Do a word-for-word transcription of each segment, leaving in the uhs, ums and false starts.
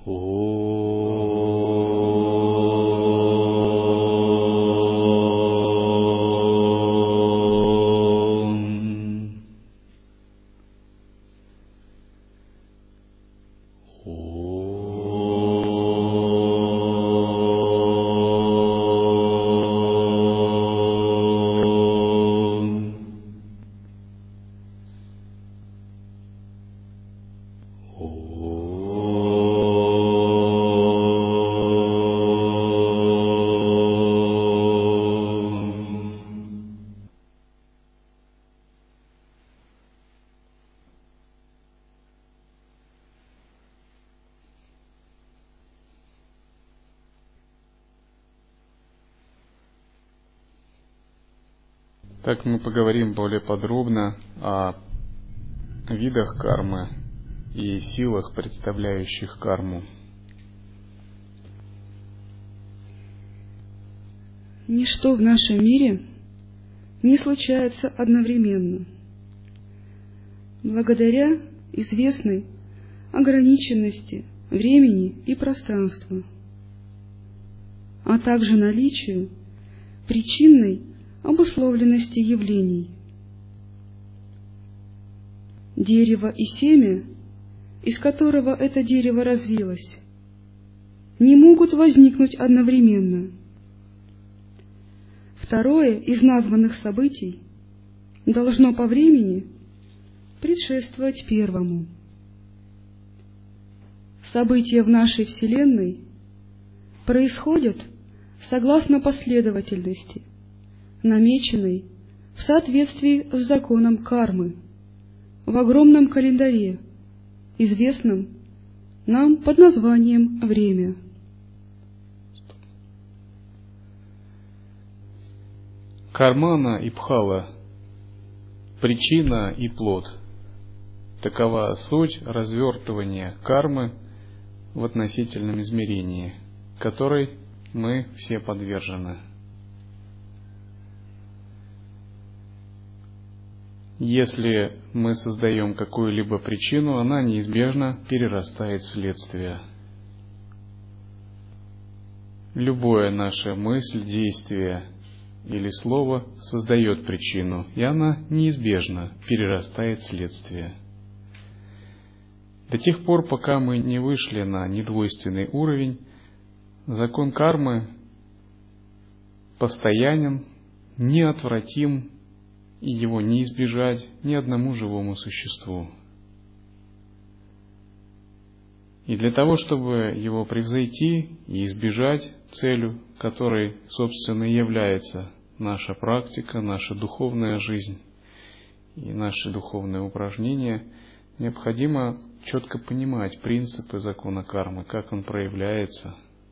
Так мы поговорим более подробно о видах кармы и силах, представляющих карму. Ничто в нашем мире не случается одновременно. Благодаря известной ограниченности времени и пространства, а также наличию причинной обусловленности явлений. Дерево и семя, из которого это дерево развилось, не могут возникнуть одновременно. Второе из названных событий должно по времени предшествовать первому. События в нашей Вселенной происходят согласно последовательности, намеченной в соответствии с законом кармы в огромном календаре, известном нам под названием время. Кармана и Пхала, причина и плод. Такова суть развертывания кармы в относительном измерении, которой мы все подвержены. Если мы создаем какую-либо причину, она неизбежно перерастает в следствие. Любое наше мысль, действие или слово создает причину, и она неизбежно перерастает в следствие. До тех пор, пока мы не вышли на недвойственный уровень, закон кармы постоянен, неотвратим, и его не избежать ни одному живому существу. И для того, чтобы его превзойти и избежать целью, которой, собственно, и является наша практика, наша духовная жизнь и наши духовные упражнения, необходимо четко понимать принципы закона кармы, как он проявляется.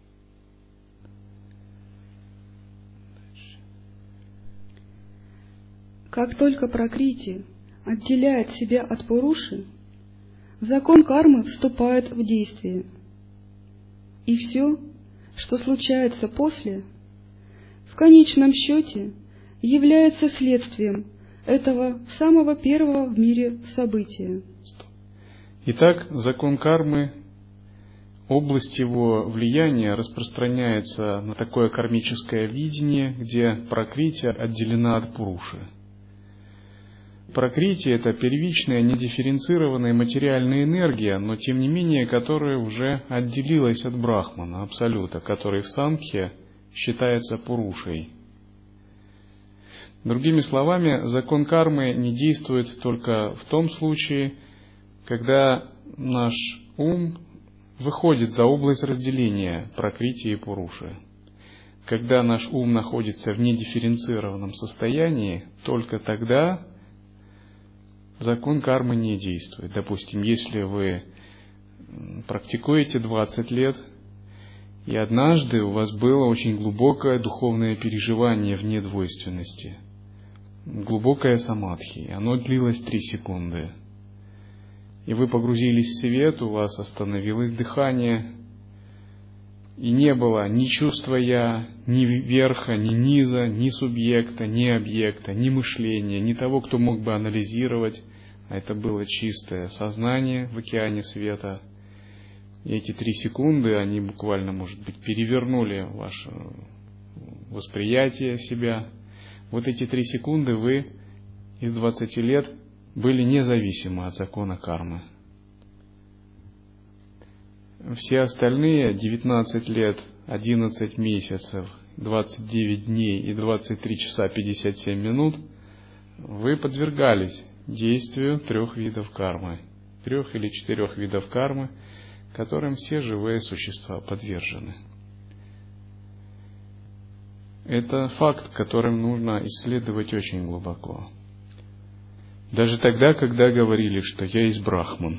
Как только Пракрити отделяет себя от Пуруши, закон кармы вступает в действие. И все, что случается после, в конечном счете является следствием этого самого первого в мире события. Итак, закон кармы, область его влияния распространяется на такое кармическое видение, где Пракрити отделена от Пуруши. Пракрити — это первичная, недифференцированная материальная энергия, но тем не менее, которая уже отделилась от Брахмана, Абсолюта, который в Самхье считается Пурушей. Другими словами, закон кармы не действует только в том случае, когда наш ум выходит за область разделения Пракрити и Пуруши. Когда наш ум находится в недифференцированном состоянии, только тогда закон кармы не действует. Допустим, если вы практикуете двадцать лет, и однажды у вас было очень глубокое духовное переживание в недвойственности, глубокое самадхи, оно длилось три секунды, и вы погрузились в свет, у вас остановилось дыхание, и не было ни чувства «я», ни верха, ни низа, ни субъекта, ни объекта, ни мышления, ни того, кто мог бы анализировать. А это было чистое сознание в океане света. И эти три секунды, они буквально, может быть, перевернули ваше восприятие себя. Вот эти три секунды вы из двадцати лет были независимы от закона кармы. Все остальные девятнадцать лет, одиннадцать месяцев, двадцать девять дней и двадцать три часа пятьдесят семь минут вы подвергались действию трех видов кармы, трех или четырех видов кармы, которым все живые существа подвержены. Это факт, которым нужно исследовать очень глубоко. Даже тогда, когда говорили, что я есть брахман.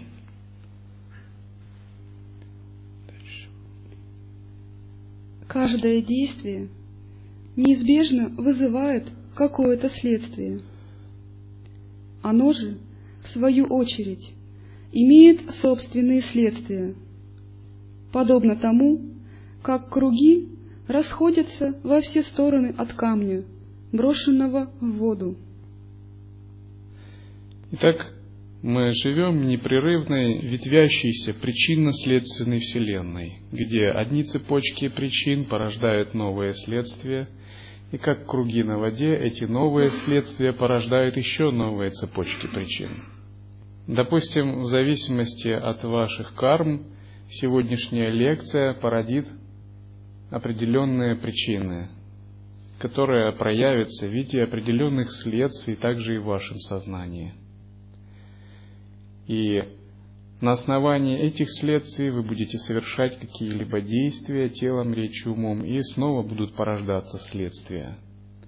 Каждое действие неизбежно вызывает какое-то следствие. Оно же, в свою очередь, имеет собственные следствия, подобно тому, как круги расходятся во все стороны от камня, брошенного в воду. Итак, мы живем в непрерывной, ветвящейся причинно-следственной вселенной, где одни цепочки причин порождают новые следствия, и как круги на воде, эти новые следствия порождают еще новые цепочки причин. Допустим, в зависимости от ваших карм, сегодняшняя лекция породит определенные причины, которые проявятся в виде определенных следствий также и в вашем сознании. И на основании этих следствий вы будете совершать какие-либо действия телом, речью, умом, и снова будут порождаться следствия.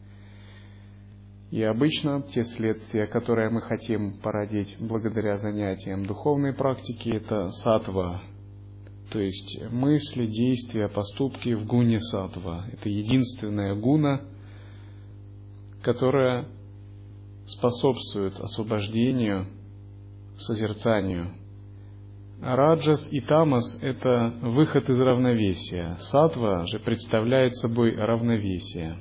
И обычно те следствия, которые мы хотим породить благодаря занятиям духовной практики, это саттва, то есть мысли, действия, поступки в гуне саттва. Это единственная гуна, которая способствует освобождению, созерцанию. Раджас и тамас – это выход из равновесия. Саттва же представляет собой равновесие.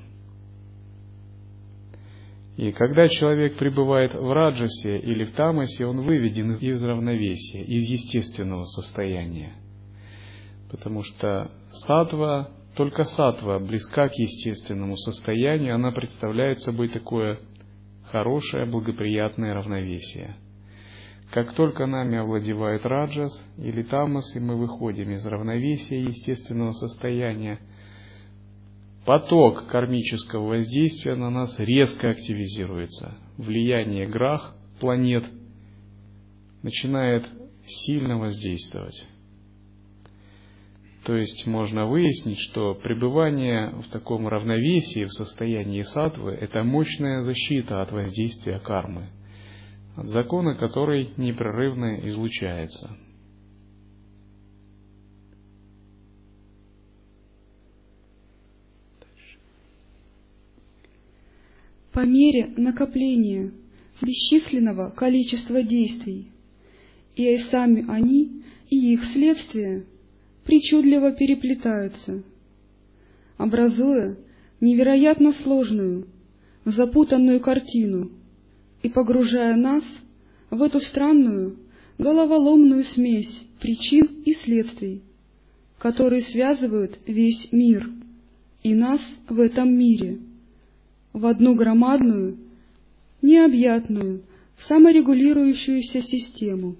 И когда человек пребывает в раджасе или в тамасе, он выведен из равновесия, из естественного состояния. Потому что саттва, только саттва близка к естественному состоянию, она представляет собой такое хорошее, благоприятное равновесие. Как только нами овладевает раджас или тамас, и мы выходим из равновесия естественного состояния, поток кармического воздействия на нас резко активизируется. Влияние грах, планет, начинает сильно воздействовать. То есть можно выяснить, что пребывание в таком равновесии, в состоянии саттвы, это мощная защита от воздействия кармы, от закона, который непрерывно излучается. По мере накопления бесчисленного количества действий, и сами они, и их следствия причудливо переплетаются, образуя невероятно сложную, запутанную картину и погружая нас в эту странную, головоломную смесь причин и следствий, которые связывают весь мир и нас в этом мире в одну громадную, необъятную, саморегулирующуюся систему.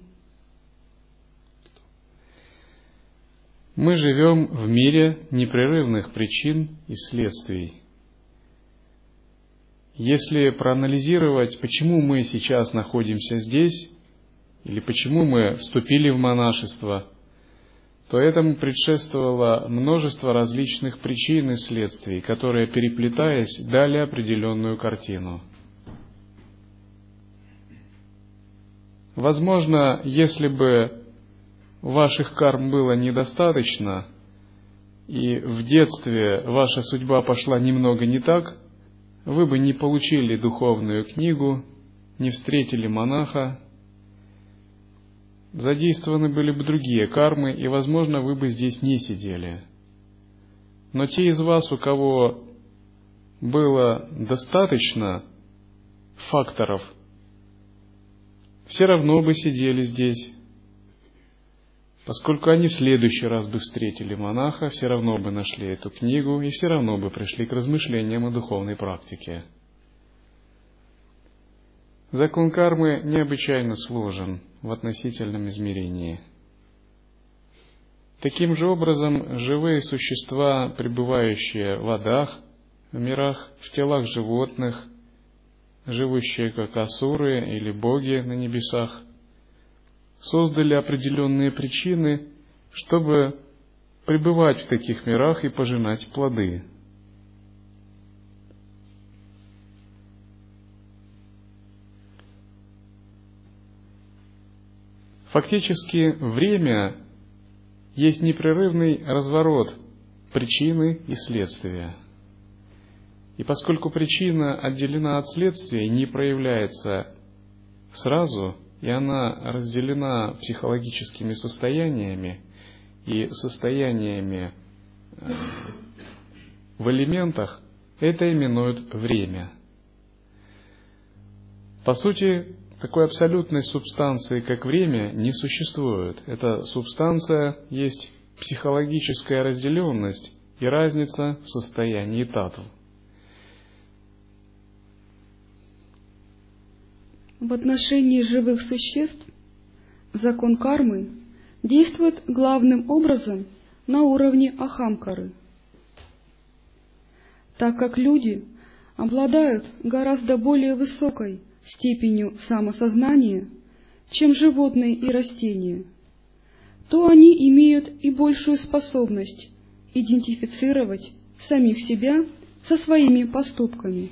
Мы живем в мире непрерывных причин и следствий. Если проанализировать, почему мы сейчас находимся здесь, или почему мы вступили в монашество, то этому предшествовало множество различных причин и следствий, которые, переплетаясь, дали определенную картину. Возможно, если бы ваших карм было недостаточно, и в детстве ваша судьба пошла немного не так, вы бы не получили духовную книгу, не встретили монаха, задействованы были бы другие кармы, и, возможно, вы бы здесь не сидели. Но те из вас, у кого было достаточно факторов, все равно бы сидели здесь. поскольку они в следующий раз бы встретили монаха, все равно бы нашли эту книгу и все равно бы пришли к размышлениям о духовной практике. Закон кармы необычайно сложен в относительном измерении. Таким же образом, живые существа, пребывающие в водах, в мирах, в телах животных, живущие как асуры или боги на небесах, создали определенные причины, чтобы пребывать в таких мирах и пожинать плоды. Фактически, время есть непрерывный разворот причины и следствия. И поскольку причина отделена от следствия и не проявляется сразу, и она разделена психологическими состояниями и состояниями в элементах, это именуют время. По сути, такой абсолютной субстанции, как время, не существует. Эта субстанция есть психологическая разделенность и разница в состоянии татв. В отношении живых существ закон кармы действует главным образом на уровне ахамкары, так как люди обладают гораздо более высокой степенью самосознания, чем животные и растения, то они имеют и большую способность идентифицировать самих себя со своими поступками.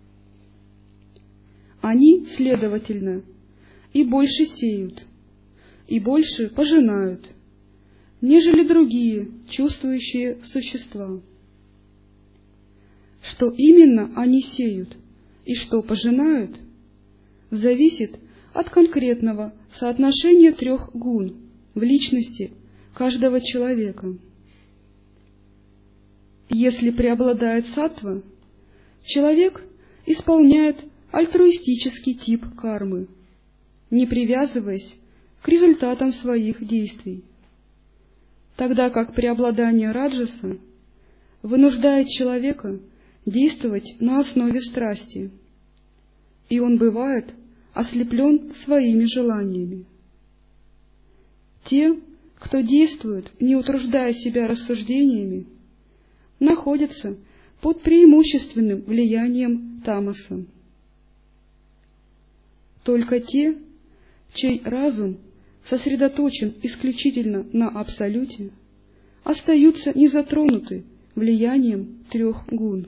Они, следовательно, и больше сеют, и больше пожинают, нежели другие чувствующие существа. Что именно они сеют и что пожинают, зависит от конкретного соотношения трех гун в личности каждого человека. Если преобладает саттва, человек исполняет альтруистический тип кармы, не привязываясь к результатам своих действий, тогда как преобладание раджаса вынуждает человека действовать на основе страсти, и он бывает ослеплен своими желаниями. Те, кто действует, не утруждая себя рассуждениями, находятся под преимущественным влиянием тамаса. Только те, чей разум сосредоточен исключительно на абсолюте, остаются незатронуты влиянием трех гун.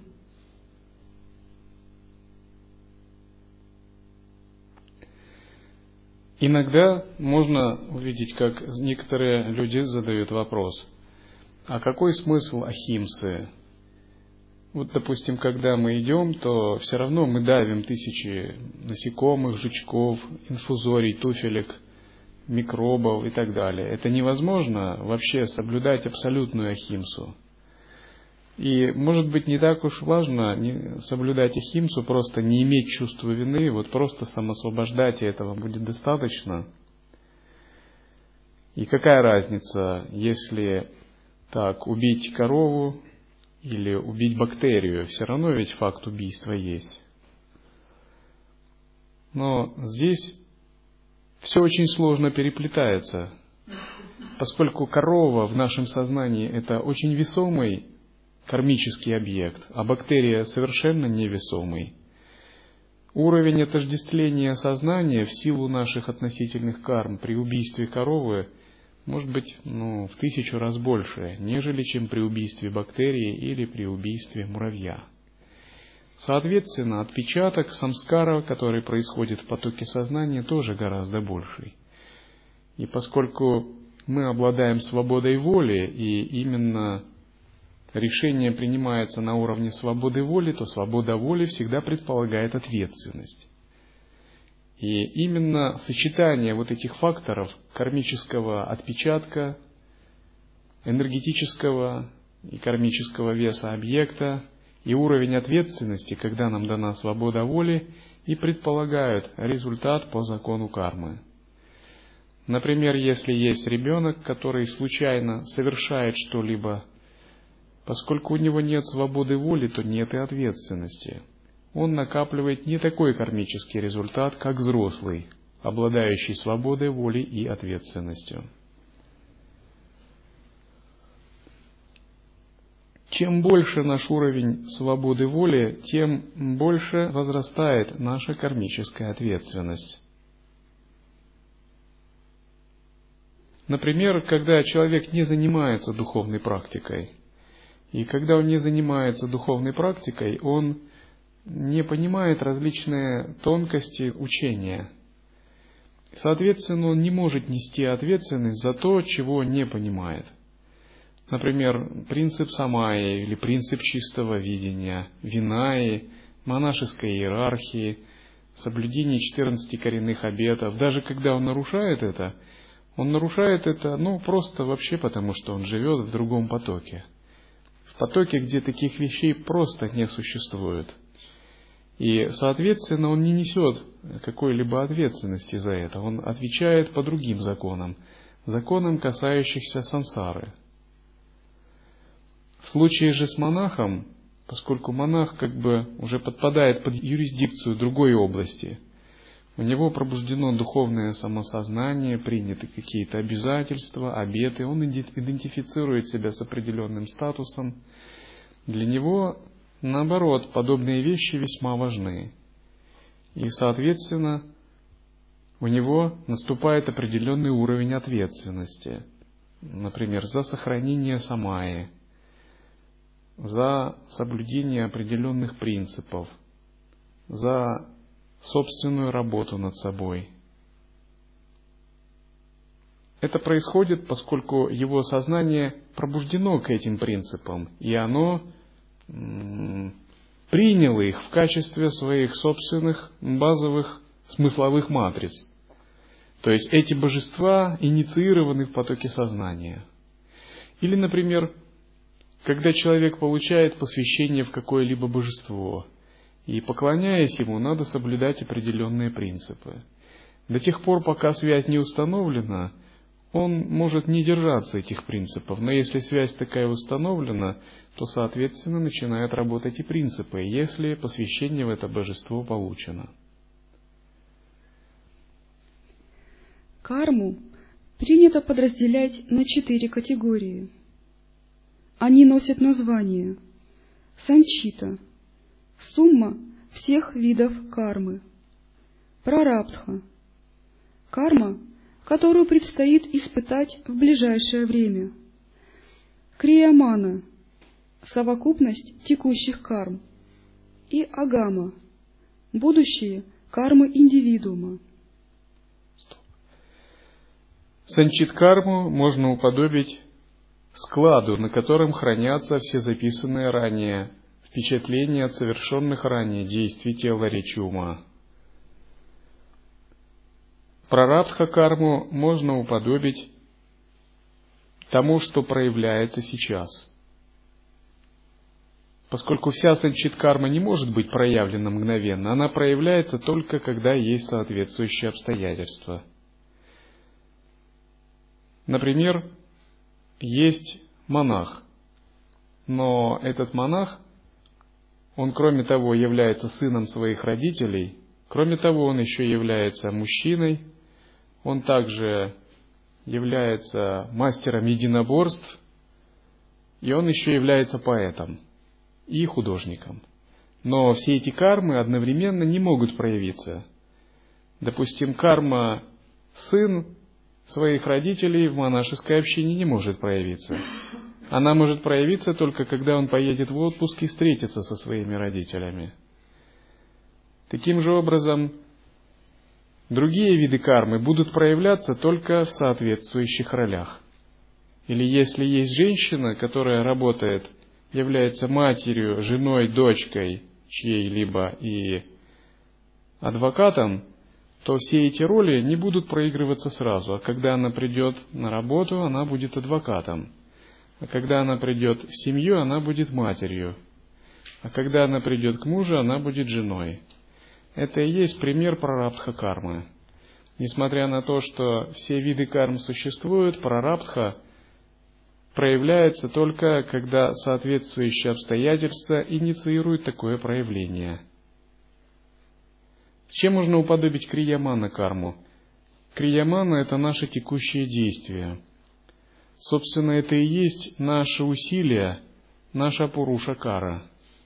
Иногда можно увидеть, как некоторые люди задают вопрос: а какой смысл ахимсы? Вот, допустим, когда мы идем, то все равно мы давим тысячи насекомых, жучков, инфузорий, туфелек, микробов и так далее. Это невозможно вообще соблюдать абсолютную ахимсу. И, может быть, не так уж важно не соблюдать ахимсу, просто не иметь чувства вины, вот просто самосвобождать, и этого будет достаточно. И какая разница, если так убить корову или убить бактерию, все равно ведь факт убийства есть. Но здесь все очень сложно переплетается, поскольку корова в нашем сознании – это очень весомый кармический объект, а бактерия совершенно невесомый. Уровень отождествления сознания в силу наших относительных карм при убийстве коровы может быть ну, в тысячу раз больше, нежели чем при убийстве бактерии или при убийстве муравья. Соответственно, отпечаток самскара, который происходит в потоке сознания, тоже гораздо больший. И поскольку мы обладаем свободой воли, и именно решение принимается на уровне свободы воли, то свобода воли всегда предполагает ответственность. И именно сочетание вот этих факторов кармического отпечатка, энергетического и кармического веса объекта и уровень ответственности, когда нам дана свобода воли, и предполагают результат по закону кармы. Например, если есть ребенок, который случайно совершает что-либо, поскольку у него нет свободы воли, то нет и ответственности. Он накапливает не такой кармический результат, как взрослый, обладающий свободой воли и ответственностью. Чем больше наш уровень свободы воли, тем больше возрастает наша кармическая ответственность. Например, когда человек не занимается духовной практикой, и когда он не занимается духовной практикой, он не понимает различные тонкости учения. Соответственно, он не может нести ответственность за то, чего не понимает. Например, принцип самайи или принцип чистого видения, винаи, монашеской иерархии, соблюдение четырнадцати коренных обетов. Даже когда он нарушает это, он нарушает это, ну, просто вообще потому, что он живет в другом потоке. В потоке, где таких вещей просто не существует. И, соответственно, он не несет какой-либо ответственности за это. Он отвечает по другим законам, законам, касающихся сансары. В случае же с монахом, поскольку монах как бы уже подпадает под юрисдикцию другой области, у него пробуждено духовное самосознание, приняты какие-то обязательства, обеты, он идентифицирует себя с определенным статусом. Для него, наоборот, подобные вещи весьма важны. И, соответственно, у него наступает определенный уровень ответственности. Например, за сохранение самайи, за соблюдение определенных принципов, за собственную работу над собой. Это происходит, поскольку его сознание пробуждено к этим принципам, и оно м- приняло их в качестве своих собственных базовых смысловых матриц. То есть эти божества инициированы в потоке сознания. Или, например, когда человек получает посвящение в какое-либо божество, и, поклоняясь ему, надо соблюдать определенные принципы. До тех пор, пока связь не установлена, он может не держаться этих принципов. Но если связь такая установлена, то, соответственно, начинают работать и принципы, если посвящение в это божество получено. Карму принято подразделять на четыре категории. Они носят название санчита, сумма всех видов кармы, прарабдха, карма, которую предстоит испытать в ближайшее время, криямана, совокупность текущих карм, и агама, будущие кармы индивидуума. Санчит-карму можно уподобить складу, на котором хранятся все записанные ранее впечатления от совершенных ранее действий тела, речи, ума. Прарабдха-карму можно уподобить тому, что проявляется сейчас. Поскольку вся санчит-карма не может быть проявлена мгновенно, она проявляется только когда есть соответствующие обстоятельства. Например, есть монах, но этот монах, он, кроме того, является сыном своих родителей, кроме того, он еще является мужчиной, он также является мастером единоборств, и он еще является поэтом и художником. Но все эти кармы одновременно не могут проявиться. Допустим, карма сын своих родителей в монашеской общине не может проявиться. Она может проявиться только когда он поедет в отпуск и встретится со своими родителями. Таким же образом, другие виды кармы будут проявляться только в соответствующих ролях. Или если есть женщина, которая работает, является матерью, женой, дочкой чьей-либо и адвокатом, то все эти роли не будут проигрываться сразу. А когда она придет на работу, она будет адвокатом. А когда она придет в семью, она будет матерью. А когда она придет к мужу, она будет женой. Это и есть пример прарабдха-кармы. Несмотря на то, что все виды карм существуют, прарабдха проявляется только, когда соответствующие обстоятельства инициируют такое проявление. С чем можно уподобить криямана карму? Криямана – это наши текущие действия. Собственно, это и есть наши усилия, наша пуруша-кара.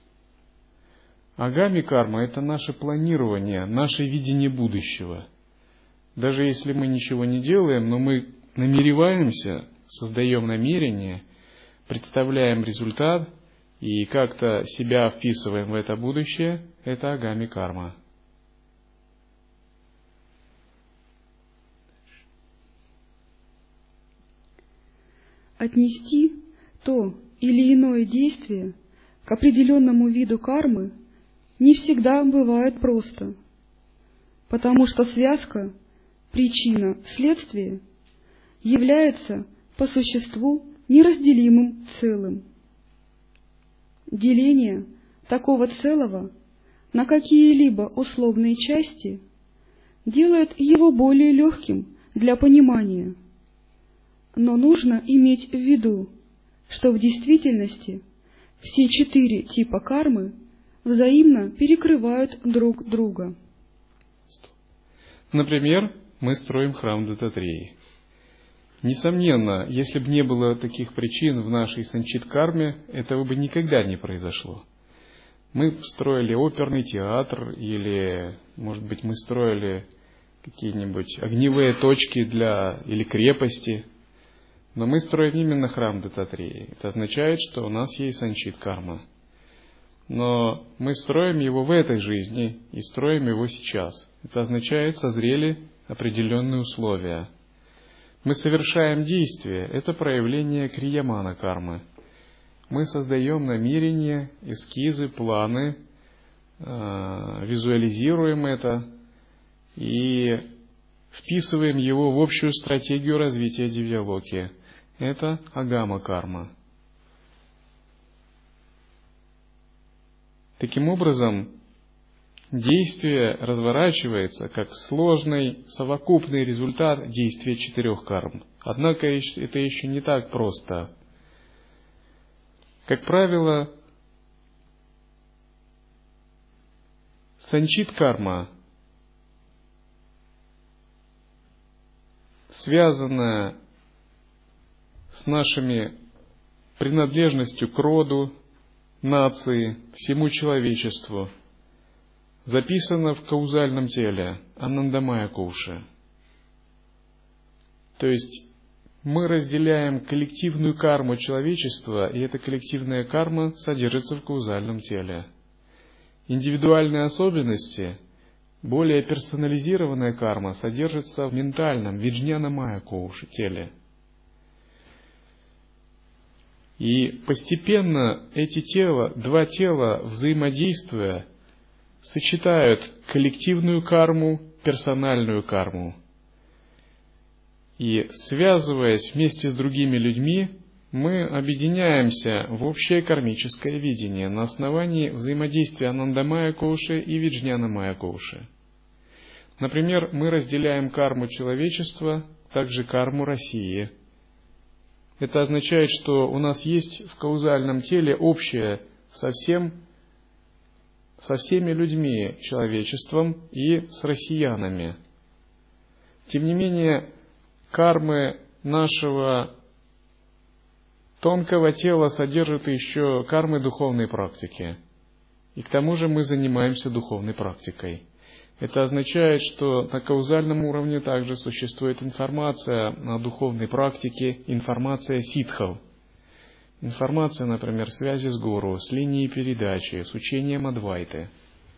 Агами карма – это наше планирование, наше видение будущего. Даже если мы ничего не делаем, но мы намереваемся, создаем намерение, представляем результат и как-то себя вписываем в это будущее, это агами карма. Отнести то или иное действие к определенному виду кармы не всегда бывает просто, потому что связка причина-следствие является по существу неразделимым целым. Деление такого целого на какие-либо условные части делает его более легким для понимания. Но нужно иметь в виду, что в действительности все четыре типа кармы взаимно перекрывают друг друга. Например, мы строим храм Даттатреи. Несомненно, если бы не было таких причин в нашей санчит-карме, этого бы никогда не произошло. Мы строили оперный театр, или, может быть, мы строили какие-нибудь огневые точки для, или крепости, но мы строим именно храм Даттатреи. Это означает, что у нас есть санчит-карма. Но мы строим его в этой жизни и строим его сейчас. Это означает, созрели определенные условия. Мы совершаем действие, это проявление криямана кармы. Мы создаем намерения, эскизы, планы, э, визуализируем это и вписываем его в общую стратегию развития дивьялоки. Это агама карма. Таким образом, действие разворачивается как сложный совокупный результат действия четырех карм. Однако это еще не так просто. Как правило, санчит-карма, связанная с нашими принадлежностью к роду, нации, всему человечеству, записано в каузальном теле Анандамая Коши. То есть мы разделяем коллективную карму человечества, и эта коллективная карма содержится в каузальном теле. Индивидуальные особенности, более персонализированная карма содержится в ментальном Виджняна-майя Коши теле. И постепенно эти тела, два тела, взаимодействуя, сочетают коллективную карму, персональную карму. И, связываясь вместе с другими людьми, мы объединяемся в общее кармическое видение на основании взаимодействия Анандамая Коши и Виджняна-майя Коши. Например, мы разделяем карму человечества, также карму России. Это означает, что у нас есть в каузальном теле общее со всем, со всеми людьми, человечеством и с россиянами. Тем не менее, кармы нашего тонкого тела содержат еще кармы духовной практики. И к тому же мы занимаемся духовной практикой. Это означает, что на каузальном уровне также существует информация о духовной практике, информация ситхов. Информация, например, связи с гуру, с линией передачи, с учением Адвайты.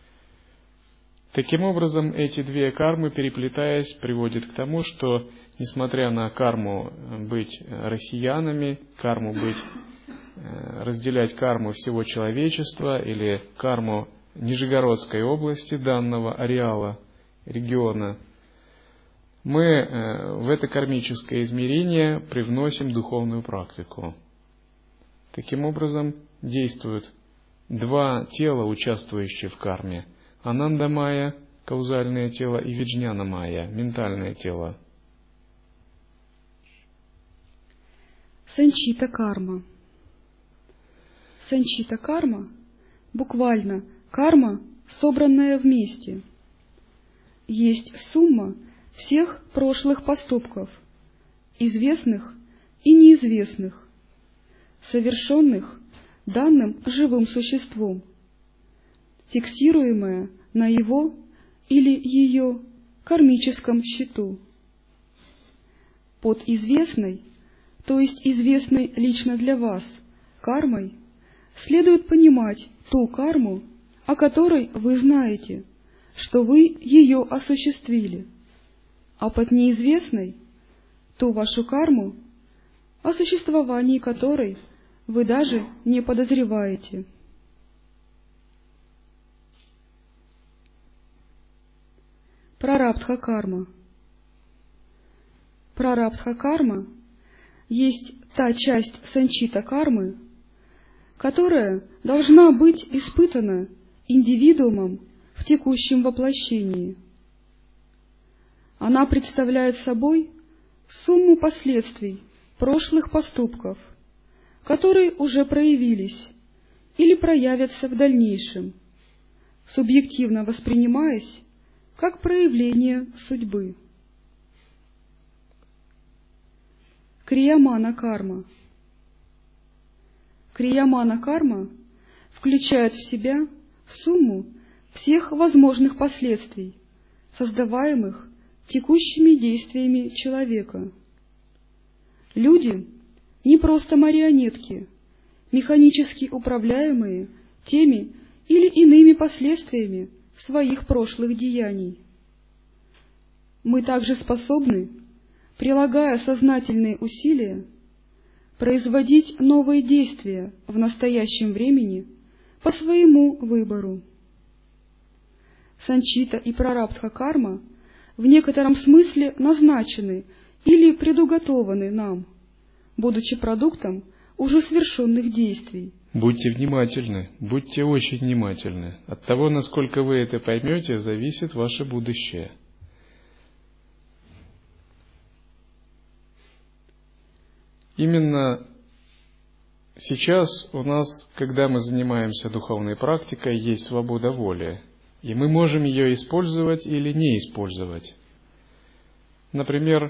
Таким образом, эти две кармы, переплетаясь, приводят к тому, что, несмотря на карму быть россиянами, карму быть, разделять карму всего человечества или карму Нижегородской области, данного ареала, региона, мы в это кармическое измерение привносим духовную практику. Таким образом, действуют два тела, участвующие в карме. Анандамая каузальное тело, и виджняна майя, ментальное тело. Санчита карма. Санчита карма, буквально карма, собранная вместе, есть сумма всех прошлых поступков, известных и неизвестных, совершенных данным живым существом, фиксируемая на его или ее кармическом счету. Под известной, то есть известной лично для вас, кармой, следует понимать ту карму, о которой вы знаете, что вы ее осуществили, а под неизвестной ту вашу карму, о существовании которой вы даже не подозреваете. Прарабдха карма. Прарабдха карма есть та часть санчита кармы, которая должна быть испытана индивидуумом в текущем воплощении. Она представляет собой сумму последствий прошлых поступков, которые уже проявились или проявятся в дальнейшем, субъективно воспринимаясь как проявление судьбы. Криямана карма. Криямана карма включает в себя сумму всех возможных последствий, создаваемых текущими действиями человека. Люди не просто марионетки, механически управляемые теми или иными последствиями своих прошлых деяний. Мы также способны, прилагая сознательные усилия, производить новые действия в настоящем времени по своему выбору. Санчита и прарабдха карма в некотором смысле назначены или предуготованы нам, будучи продуктом уже совершенных действий. Будьте внимательны, будьте очень внимательны. От того, насколько вы это поймете, зависит ваше будущее. Именно сейчас у нас, когда мы занимаемся духовной практикой, есть свобода воли, и мы можем ее использовать или не использовать. Например,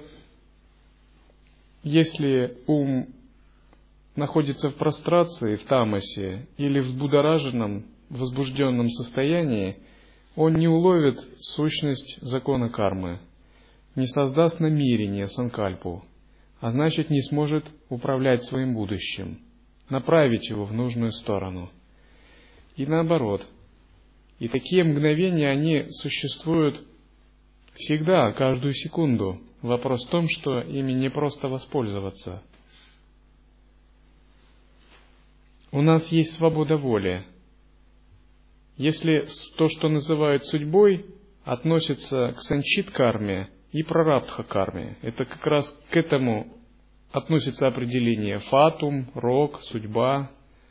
если ум находится в прострации, в тамасе или в взбудораженном, возбужденном состоянии, он не уловит сущность закона кармы, не создаст намерение, санкальпу, а значит не сможет управлять своим будущим, направить его в нужную сторону. И наоборот. И такие мгновения, они существуют всегда, каждую секунду. Вопрос в том, что ими не просто воспользоваться. У нас есть свобода воли. Если то, что называют судьбой, относится к санчит-карме и прарабдха-карме, это как раз к этому относится определение фатум, рок, судьба.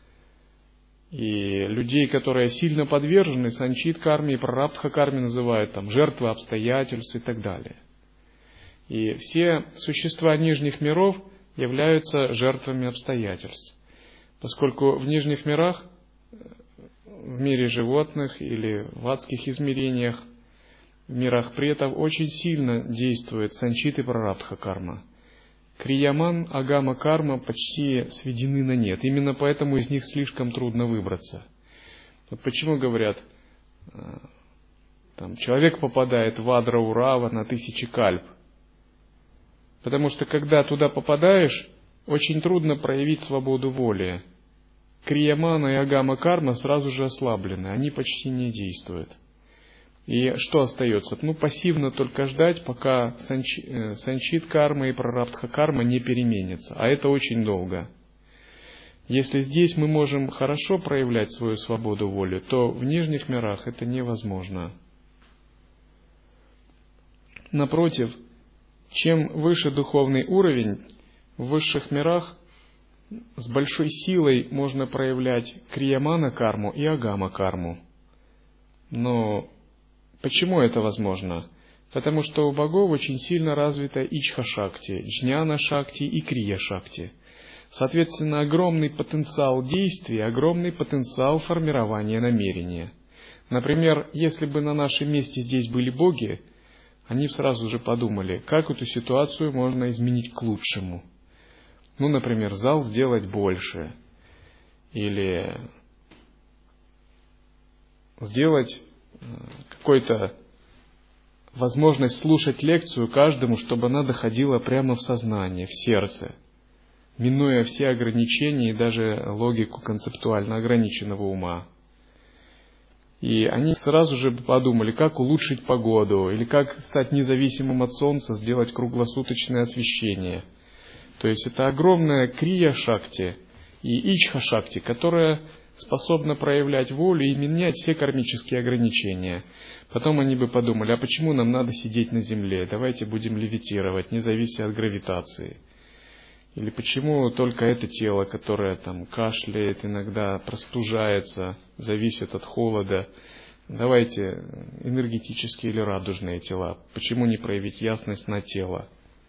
И людей, которые сильно подвержены санчит-карме и прарабдха-карме, называют там жертвы обстоятельств и так далее. И все существа нижних миров являются жертвами обстоятельств, поскольку в нижних мирах, в мире животных или в адских измерениях, в мирах претов очень сильно действует санчит и прарабдха-карма. Крияман, агама карма почти сведены на нет. Именно поэтому из них слишком трудно выбраться. Вот почему говорят, там, человек попадает в адра урава на тысячи кальп. Потому что когда туда попадаешь, очень трудно проявить свободу воли. Криямана и агама карма сразу же ослаблены, они почти не действуют. И что остается? Ну, пассивно только ждать, пока санчи, санчит карма и прарабдха карма не переменятся. А это очень долго. Если здесь мы можем хорошо проявлять свою свободу воли, то в нижних мирах это невозможно. Напротив, чем выше духовный уровень, в высших мирах с большой силой можно проявлять криямана карму и агама карму. Но Почему это возможно? Потому что у богов очень сильно развита ичха-шакти, джняна-шакти и крия-шакти. Соответственно, огромный потенциал действий, огромный потенциал формирования намерения. Например, если бы на нашем месте здесь были боги, они сразу же подумали, как эту ситуацию можно изменить к лучшему. Ну, например, зал сделать больше, или сделать какой-то возможность слушать лекцию каждому, чтобы она доходила прямо в сознание, в сердце, минуя все ограничения и даже логику концептуально ограниченного ума. И они сразу же подумали, как улучшить погоду, или как стать независимым от солнца, сделать круглосуточное освещение. То есть это огромная крия-шакти и ичха-шакти, которая способна проявлять волю и менять все кармические ограничения. Потом они бы подумали, а почему нам надо сидеть на земле? Давайте будем левитировать, не завися от гравитации. Или почему только это тело, которое там кашляет, иногда простужается, зависит от холода? Давайте энергетические или радужные тела. Почему не проявить ясность на тело?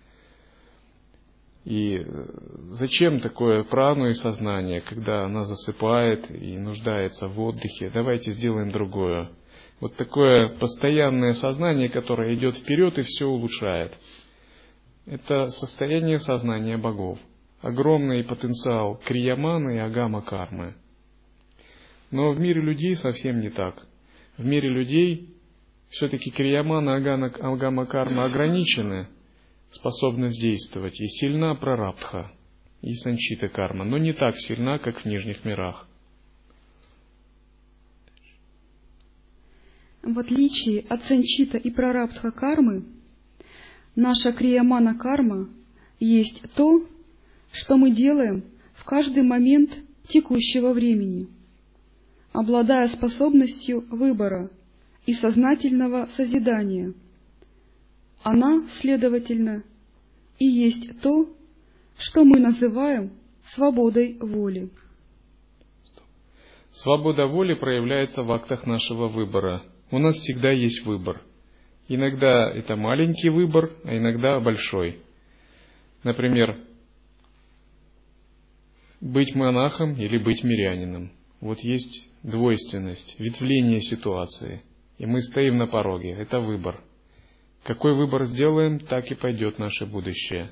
И зачем такое прану и сознание, когда она засыпает и нуждается в отдыхе? Давайте сделаем другое. Вот такое постоянное сознание, которое идет вперед и все улучшает. Это состояние сознания богов. Огромный потенциал крияманы и агама кармы. Но в мире людей совсем не так. В мире людей все-таки криямана и агама карма ограничены, способность действовать, и сильна прарабдха и санчита карма, но не так сильна, как в нижних мирах. В отличие от санчита и прарабдха кармы, наша криямана карма есть то, что мы делаем в каждый момент текущего времени, обладая способностью выбора и сознательного созидания. Она, следовательно, и есть то, что мы называем свободой воли. Свобода воли проявляется в актах нашего выбора. У нас всегда есть выбор. Иногда это маленький выбор, а иногда большой. Например, быть монахом или быть мирянином. Вот есть двойственность, ветвление ситуации. И мы стоим на пороге. Это выбор. Какой выбор сделаем, так и пойдет наше будущее.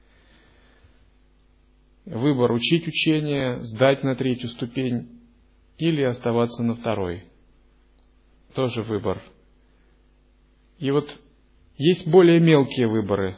Выбор учить учение, сдать на третью ступень или оставаться на второй. Тоже выбор. И вот есть более мелкие выборы.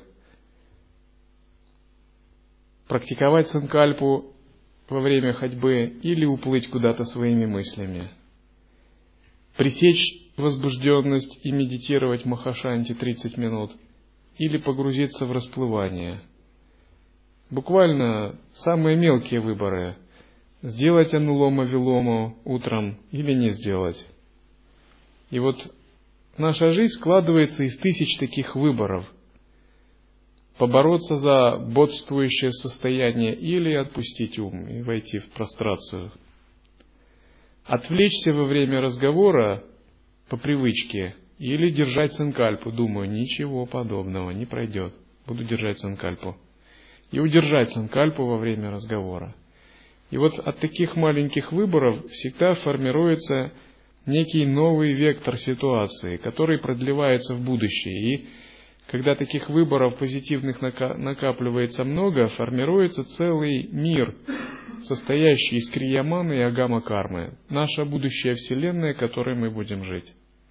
Практиковать санкальпу во время ходьбы или уплыть куда-то своими мыслями. Пресечь возбужденность и медитировать махашанти тридцать минут. Или погрузиться в расплывание. Буквально самые мелкие выборы. Сделать анулома-вилому утром или не сделать. И вот наша жизнь складывается из тысяч таких выборов. Побороться за бодствующее состояние или отпустить ум и войти в прострацию. Отвлечься во время разговора по привычке или держать санкальпу. Думаю, ничего подобного не пройдет. Буду держать санкальпу. И удержать санкальпу во время разговора. И вот от таких маленьких выборов всегда формируется некий новый вектор ситуации, который продлевается в будущее. И когда таких выборов позитивных накапливается много, формируется целый мир, состоящий из крияманы и агама кармы. Наша будущая вселенная, в которой мы будем жить.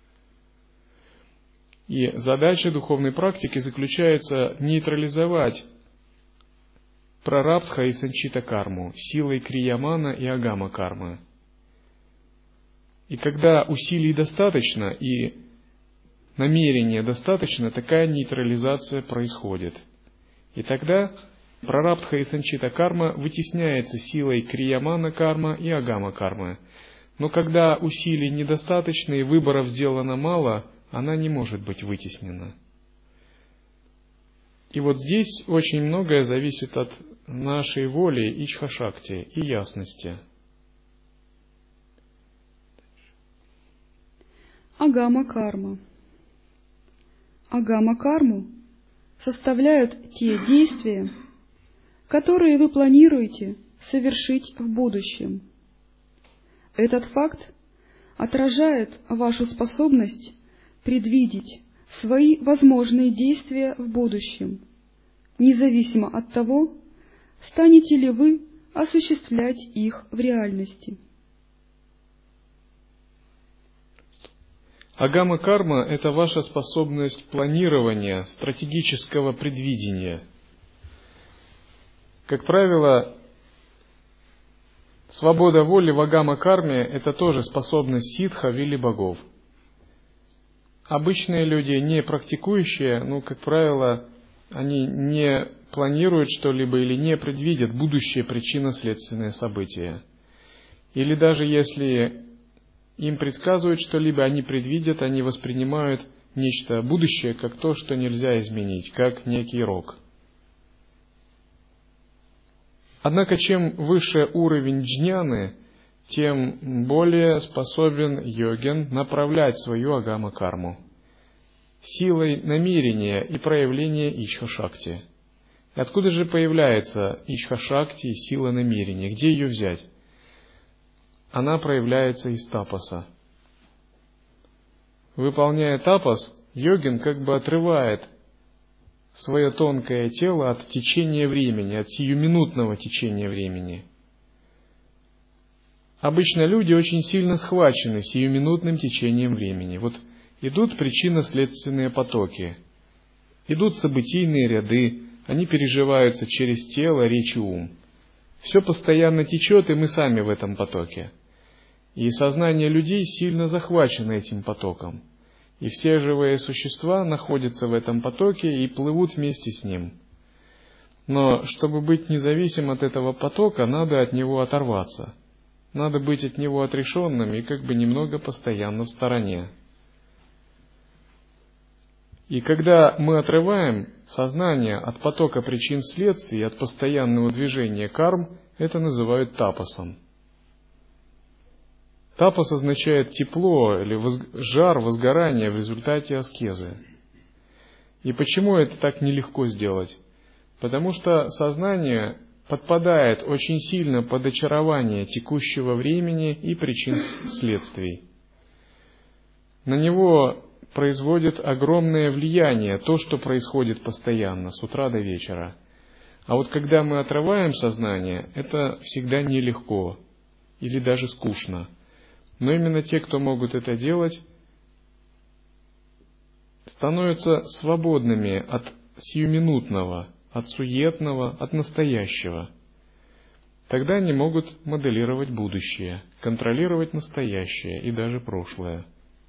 И задача духовной практики заключается нейтрализовать прарабдха и санчита карму силой криямана и агама кармы. И когда усилий достаточно и намерения достаточно, такая нейтрализация происходит. И тогда прарабдха и санчита карма вытесняется силой криямана карма и агама кармы. Но когда усилий недостаточно и выборов сделано мало, она не может быть вытеснена. И вот здесь очень многое зависит от нашей воли, ичха-шакти и ясности. Агама карма. агама-карму составляют те действия, которые вы планируете совершить в будущем. Этот факт отражает вашу способность предвидеть свои возможные действия в будущем, независимо от того, станете ли вы осуществлять их в реальности. Агама-карма – это ваша способность планирования, стратегического предвидения. Как правило, свобода воли в агама-карме – это тоже способность ситхов или богов. Обычные люди, не практикующие, ну, как правило, они не планируют что-либо или не предвидят будущее причинно-следственные события. Или даже если им предсказывают что-либо, они предвидят, они воспринимают нечто будущее как то, что нельзя изменить, как некий рок. Однако, чем выше уровень джняны, тем более способен йогин направлять свою агама-карму силой намерения и проявления ичха-шакти. И откуда же появляется ичха-шакти и сила намерения? Где ее взять? Она проявляется из тапаса. Выполняя тапас, йогин как бы отрывает свое тонкое тело от течения времени, от сиюминутного течения времени. Обычно люди очень сильно схвачены сиюминутным течением времени. Вот идут причинно-следственные потоки, идут событийные ряды, они переживаются через тело, речь и ум. Все постоянно течет, и мы сами в этом потоке. И сознание людей сильно захвачено этим потоком. И все живые существа находятся в этом потоке и плывут вместе с ним. Но чтобы быть независимым от этого потока, надо от него оторваться. Надо быть от него отрешенным и как бы немного постоянно в стороне. И когда мы отрываем сознание от потока причин следствий, от постоянного движения карм, это называют тапасом. Тапас означает тепло или жар, возгорание в результате аскезы. И почему это так нелегко сделать? Потому что сознание подпадает очень сильно под очарование текущего времени и причин следствий. На него производит огромное влияние то, что происходит постоянно, с утра до вечера. А вот когда мы отрываем сознание, это всегда нелегко или даже скучно. Но именно те, кто могут это делать, становятся свободными от сиюминутного, от суетного, от настоящего. Тогда они могут моделировать будущее, контролировать настоящее и даже прошлое.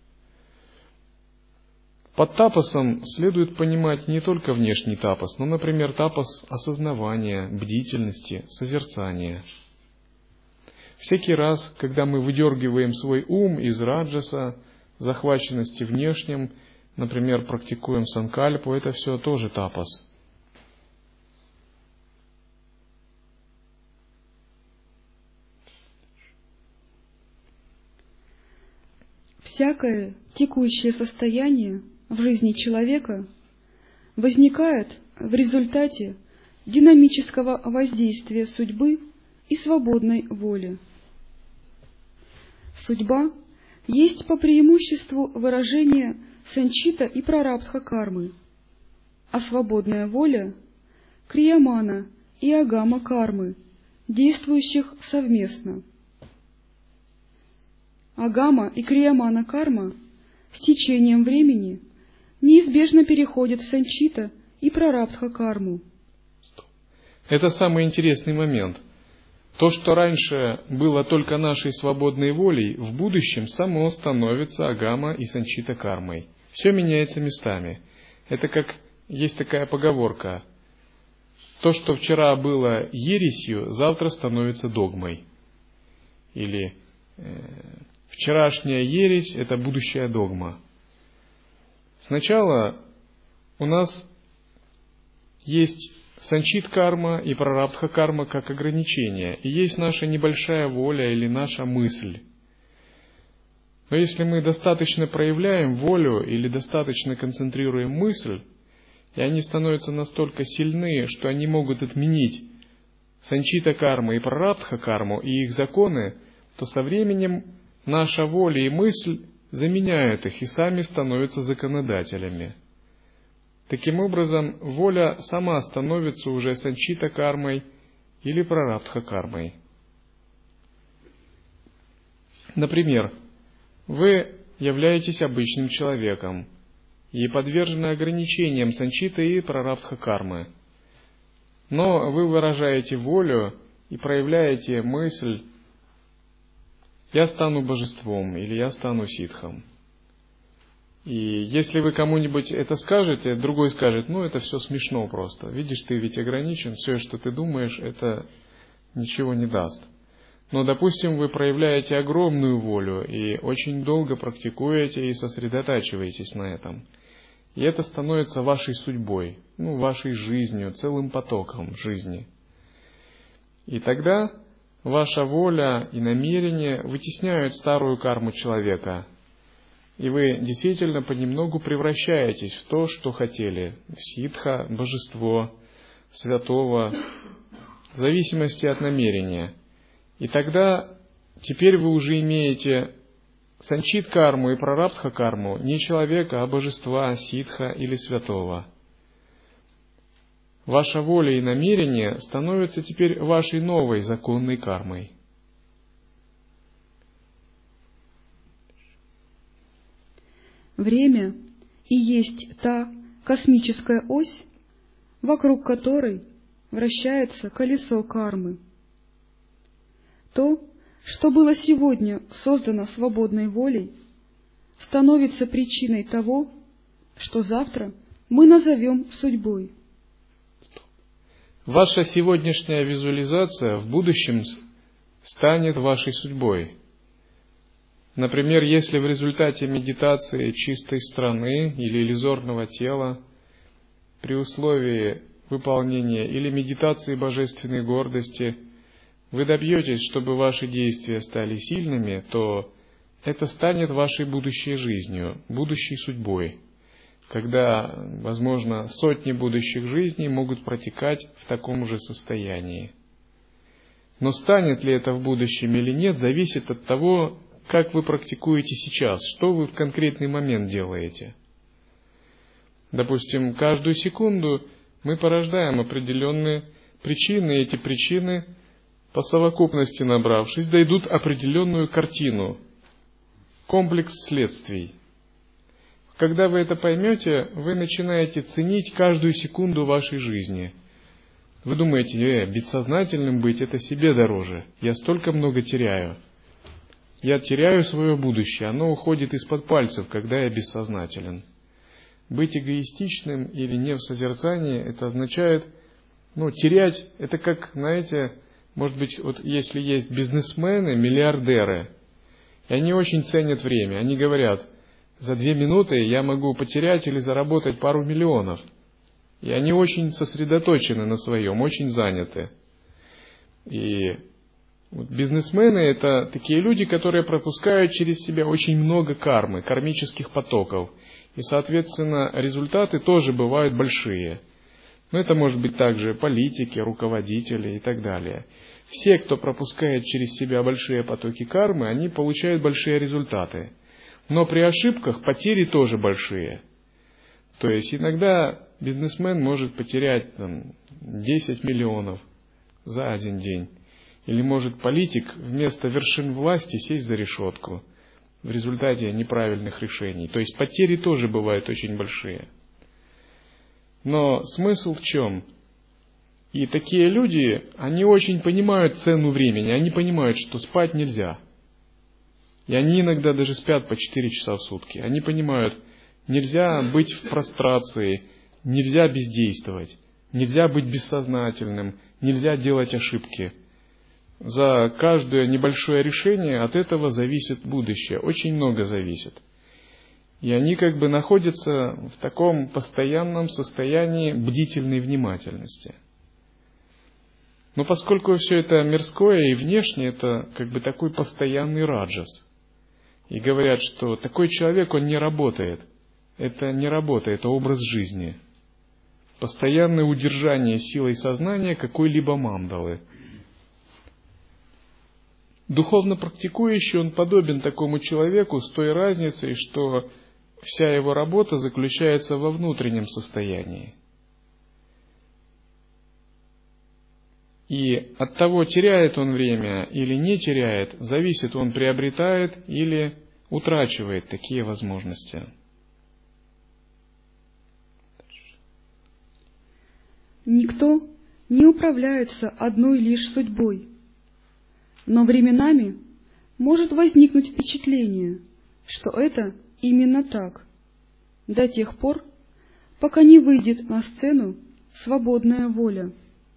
Под тапасом следует понимать не только внешний тапас, но, например, тапас осознавания, бдительности, созерцания. Всякий раз, когда мы выдергиваем свой ум из раджаса, захваченности внешним, например, практикуем санкальпу, это все тоже тапас. Всякое текущее состояние в жизни человека возникает в результате динамического воздействия судьбы и свободной воли. Судьба есть по преимуществу выражение санчита и прарабдха кармы, а свободная воля — криямана и агама кармы, действующих совместно. Агама и криямана карма с течением времени неизбежно переходят в санчита и прарабдха карму. Это самый интересный момент. То, что раньше было только нашей свободной волей, в будущем само становится агама и санчита кармой. Все меняется местами. Это как есть такая поговорка: то, что вчера было ересью, завтра становится догмой. Или э, вчерашняя ересь — это будущая догма. Сначала у нас есть санчит карма и прарабдха карма как ограничение, и есть наша небольшая воля или наша мысль. Но если мы достаточно проявляем волю или достаточно концентрируем мысль, и они становятся настолько сильны, что они могут отменить санчита карму и прарабдха карму и их законы, то со временем наша воля и мысль заменяют их и сами становятся законодателями. Таким образом, воля сама становится уже санчита кармой или прарабдха кармой. Например, вы являетесь обычным человеком и подвержены ограничениям санчиты и прарабдха кармы. Но вы выражаете волю и проявляете мысль «я стану божеством» или «я стану ситхом». И если вы кому-нибудь это скажете, другой скажет: ну это все смешно просто. Видишь, ты ведь ограничен, все, что ты думаешь, это ничего не даст. Но, допустим, вы проявляете огромную волю и очень долго практикуете и сосредотачиваетесь на этом. И это становится вашей судьбой, ну, вашей жизнью, целым потоком жизни. И тогда ваша воля и намерение вытесняют старую карму человека, и вы действительно понемногу превращаетесь в то, что хотели, в ситха, божество, святого, в зависимости от намерения. И тогда теперь вы уже имеете санчит карму и прарабдха карму не человека, а божества, ситха или святого. Ваша воля и намерение становятся теперь вашей новой законной кармой. Время и есть та космическая ось, вокруг которой вращается колесо кармы. То, что было сегодня создано свободной волей, становится причиной того, что завтра мы назовем судьбой. Ваша сегодняшняя визуализация в будущем станет вашей судьбой. Например, если в результате медитации чистой страны или иллюзорного тела, при условии выполнения или медитации божественной гордости, вы добьетесь, чтобы ваши действия стали сильными, то это станет вашей будущей жизнью, будущей судьбой, когда, возможно, сотни будущих жизней могут протекать в таком же состоянии. Но станет ли это в будущем или нет, зависит от того, как вы практикуете сейчас, что вы в конкретный момент делаете. Допустим, каждую секунду мы порождаем определенные причины, и эти причины, по совокупности набравшись, дойдут определенную картину, комплекс следствий. Когда вы это поймете, вы начинаете ценить каждую секунду вашей жизни. Вы думаете: э, бессознательным быть — это себе дороже, я столько много теряю. Я теряю свое будущее, оно уходит из-под пальцев, когда я бессознателен. Быть эгоистичным или не в созерцании — это означает, ну, терять, это как, знаете, может быть, вот если есть бизнесмены, миллиардеры, и они очень ценят время, они говорят: за две минуты я могу потерять или заработать пару миллионов. И они очень сосредоточены на своем, очень заняты. И вот бизнесмены — это такие люди, которые пропускают через себя очень много кармы, кармических потоков. И, соответственно, результаты тоже бывают большие. Но это может быть также политики, руководители и так далее. Все, кто пропускает через себя большие потоки кармы, они получают большие результаты. Но при ошибках потери тоже большие. То есть иногда бизнесмен может потерять там, десять миллионов за один день. Или может политик вместо вершин власти сесть за решетку в результате неправильных решений. То есть потери тоже бывают очень большие. Но смысл в чем? И такие люди, они очень понимают цену времени, они понимают, что спать нельзя. И они иногда даже спят по четыре часа в сутки. Они понимают, нельзя быть в прострации, нельзя бездействовать, нельзя быть бессознательным, нельзя делать ошибки. За каждое небольшое решение от этого зависит будущее, очень много зависит. И они как бы находятся в таком постоянном состоянии бдительной внимательности. Но поскольку все это мирское и внешнее, это как бы такой постоянный раджас. и говорят, что такой человек, он не работает. Это не работа, это образ жизни. Постоянное удержание силой сознания какой-либо мандалы. Духовно практикующий, он подобен такому человеку с той разницей, что вся его работа заключается во внутреннем состоянии. И от того, теряет он время или не теряет, зависит, он приобретает или утрачивает такие возможности. Никто не управляется одной лишь судьбой, но временами может возникнуть впечатление, что это именно так, до тех пор, пока не выйдет на сцену свободная воля.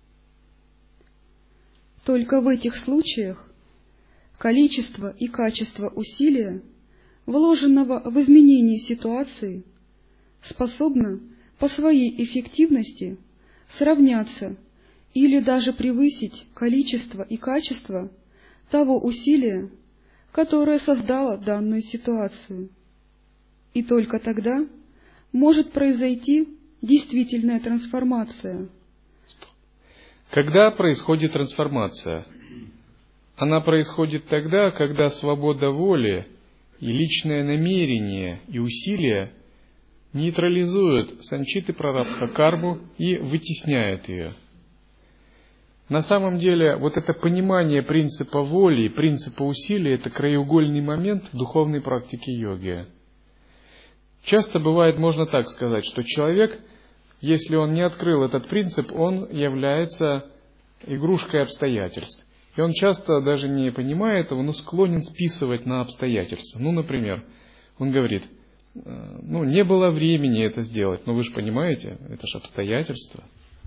Только в этих случаях количество и качество усилия, вложенного в изменение ситуации, способно по своей эффективности сравняться или даже превысить количество и качество того усилия, которое создало данную ситуацию. И только тогда может произойти действительная трансформация. Когда происходит трансформация? Она происходит тогда, когда свобода воли и личное намерение и усилия нейтрализуют санчиты прарабдха карму и вытесняют ее. На самом деле, вот это понимание принципа воли и принципа усилия – это краеугольный момент духовной практики йоги. Часто бывает, можно так сказать, что человек, если он не открыл этот принцип, он является игрушкой обстоятельств. И он часто даже не понимая этого, но склонен списывать на обстоятельства. Ну, например, он говорит, ну, не было времени это сделать, но вы же понимаете, это же обстоятельства.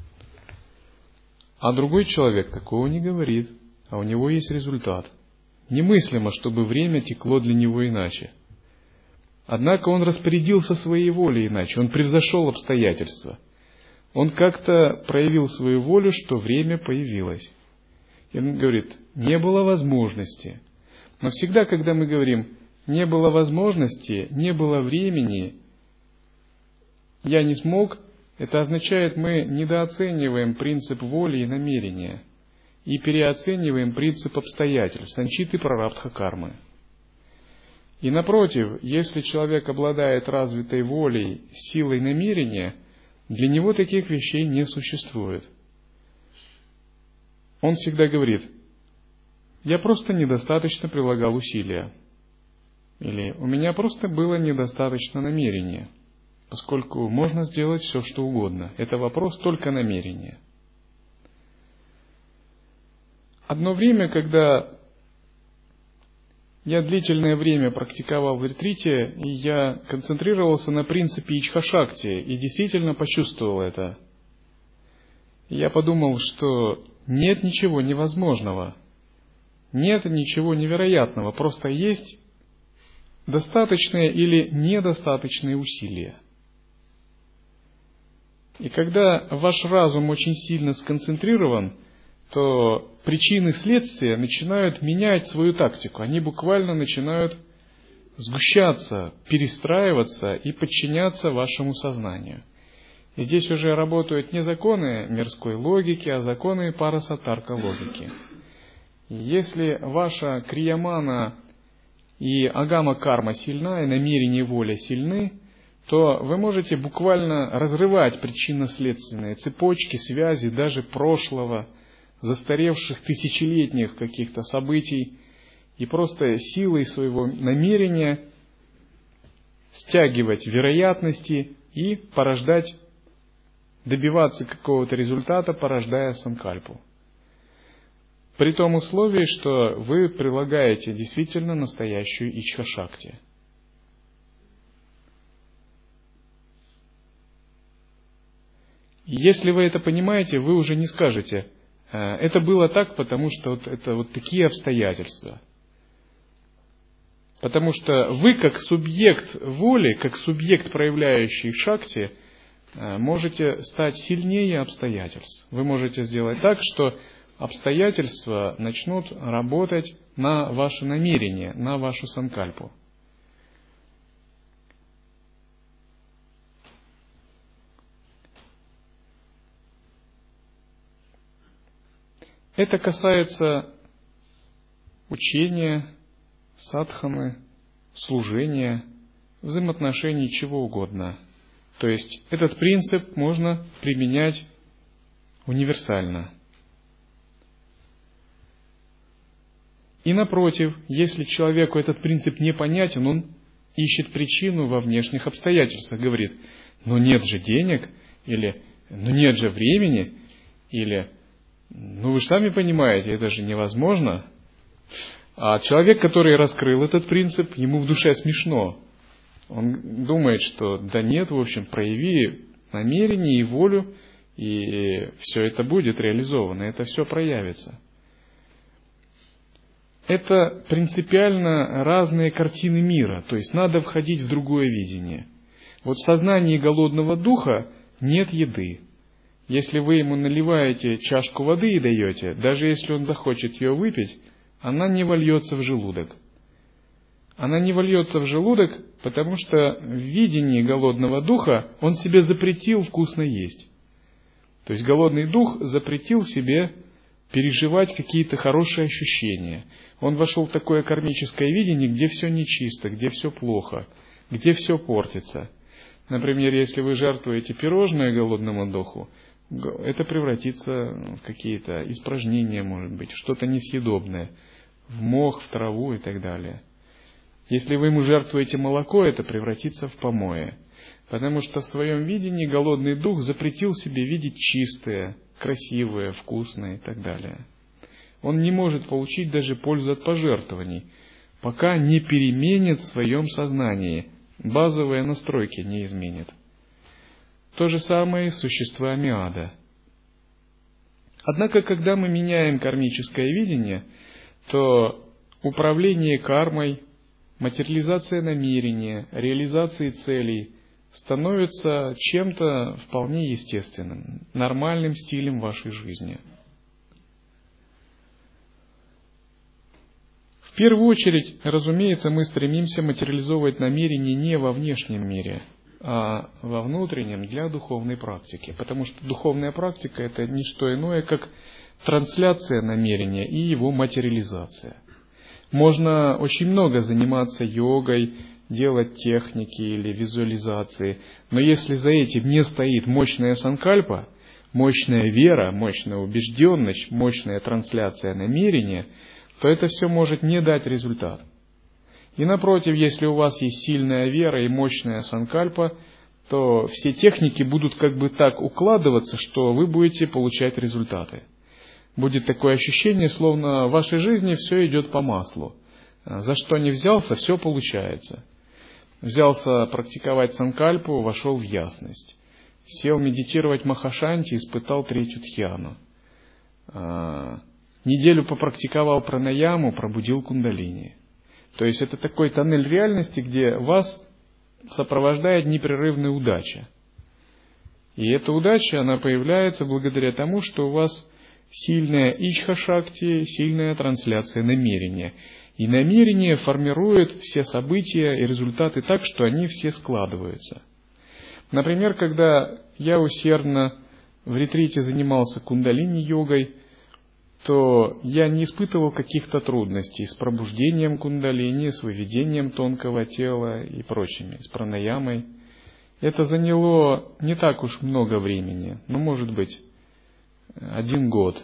А другой человек такого не говорит, а у него есть результат. Немыслимо, чтобы время текло для него иначе. Однако он распорядился своей волей иначе, он превзошел обстоятельства. Он как-то проявил свою волю, что время появилось. И он говорит, не было возможности. Но всегда, когда мы говорим, не было возможности, не было времени, я не смог, это означает, мы недооцениваем принцип воли и намерения и переоцениваем принцип обстоятельств, санчиты прарабдха кармы. И напротив, если человек обладает развитой волей, силой намерения, для него таких вещей не существует. Он всегда говорит, я просто недостаточно прилагал усилия. Или у меня просто было недостаточно намерения, поскольку можно сделать все, что угодно. Это вопрос только намерения. Одно время, когда я длительное время практиковал в ретрите, и я концентрировался на принципе ичха-шакти, и действительно почувствовал это. И я подумал, что нет ничего невозможного, нет ничего невероятного, просто есть достаточные или недостаточные усилия. И когда ваш разум очень сильно сконцентрирован, то причины и следствия начинают менять свою тактику. Они буквально начинают сгущаться, перестраиваться и подчиняться вашему сознанию. И здесь уже работают не законы мирской логики, а законы парасатарка логики. И если ваша криямана и агама карма сильна, и намерение и воля сильны, то вы можете буквально разрывать причинно-следственные цепочки, связи даже прошлого, застаревших тысячелетних каких-то событий, и просто силой своего намерения стягивать вероятности и порождать, добиваться какого-то результата, порождая санкальпу. При том условии, что вы прилагаете действительно настоящую ичха-шакти. Если вы это понимаете, вы уже не скажете, это было так, потому что вот это вот такие обстоятельства. Потому что вы, как субъект воли, как субъект, проявляющий шакти, можете стать сильнее обстоятельств. Вы можете сделать так, что обстоятельства начнут работать на ваше намерение, на вашу санкальпу. Это касается учения, садханы, служения, взаимоотношений, чего угодно. То есть этот принцип можно применять универсально. И напротив, если человеку этот принцип непонятен, он ищет причину во внешних обстоятельствах, говорит: ну нет же денег, или ну нет же времени, или ну вы же сами понимаете, это же невозможно. А человек, который раскрыл этот принцип, ему в душе смешно. Он думает, что да нет, в общем, прояви намерение и волю, и все это будет реализовано, это все проявится. Это принципиально разные картины мира, то есть надо входить в другое видение. Вот в сознании голодного духа нет еды. Если вы ему наливаете чашку воды и даете, даже если он захочет ее выпить, она не вольется в желудок. Она не вольется в желудок, потому что в видении голодного духа он себе запретил вкусно есть. То есть голодный дух запретил себе переживать какие-то хорошие ощущения. Он вошел в такое кармическое видение, где все нечисто, где все плохо, где все портится. Например, если вы жертвуете пирожное голодному духу, это превратится в какие-то испражнения, может быть, что-то несъедобное, в мох, в траву и так далее. Если вы ему жертвуете молоко, это превратится в помои. Потому что в своем видении голодный дух запретил себе видеть чистое, красивое, вкусное и так далее. Он не может получить даже пользу от пожертвований, пока не переменит в своем сознании, базовые настройки не изменит. То же самое и с существами ада. Однако, когда мы меняем кармическое видение, то управление кармой, материализация намерения, реализация целей становится чем-то вполне естественным, нормальным стилем вашей жизни. В первую очередь, разумеется, мы стремимся материализовывать намерения не во внешнем мире, а во внутреннем для духовной практики. Потому что духовная практика – это не что иное, как трансляция намерения и его материализация. Можно очень много заниматься йогой, делать техники или визуализации, но если за этим не стоит мощная санкальпа, мощная вера, мощная убежденность, мощная трансляция намерения, то это все может не дать результат. И напротив, если у вас есть сильная вера и мощная санкальпа, то все техники будут как бы так укладываться, что вы будете получать результаты. Будет такое ощущение, словно в вашей жизни все идет по маслу. За что не взялся, все получается. Взялся практиковать санкальпу, вошел в ясность. Сел медитировать махашанти, испытал третью дхьяну. Неделю попрактиковал пранаяму, пробудил кундалини. То есть это такой тоннель реальности, где вас сопровождает непрерывная удача. И эта удача, она появляется благодаря тому, что у вас сильная ичха-шакти, сильная трансляция намерения. И намерение формирует все события и результаты так, что они все складываются. Например, когда я усердно в ретрите занимался кундалини-йогой, то я не испытывал каких-то трудностей с пробуждением кундалини, с выведением тонкого тела и прочими, с пранаямой. Это заняло не так уж много времени, ну, может быть, один год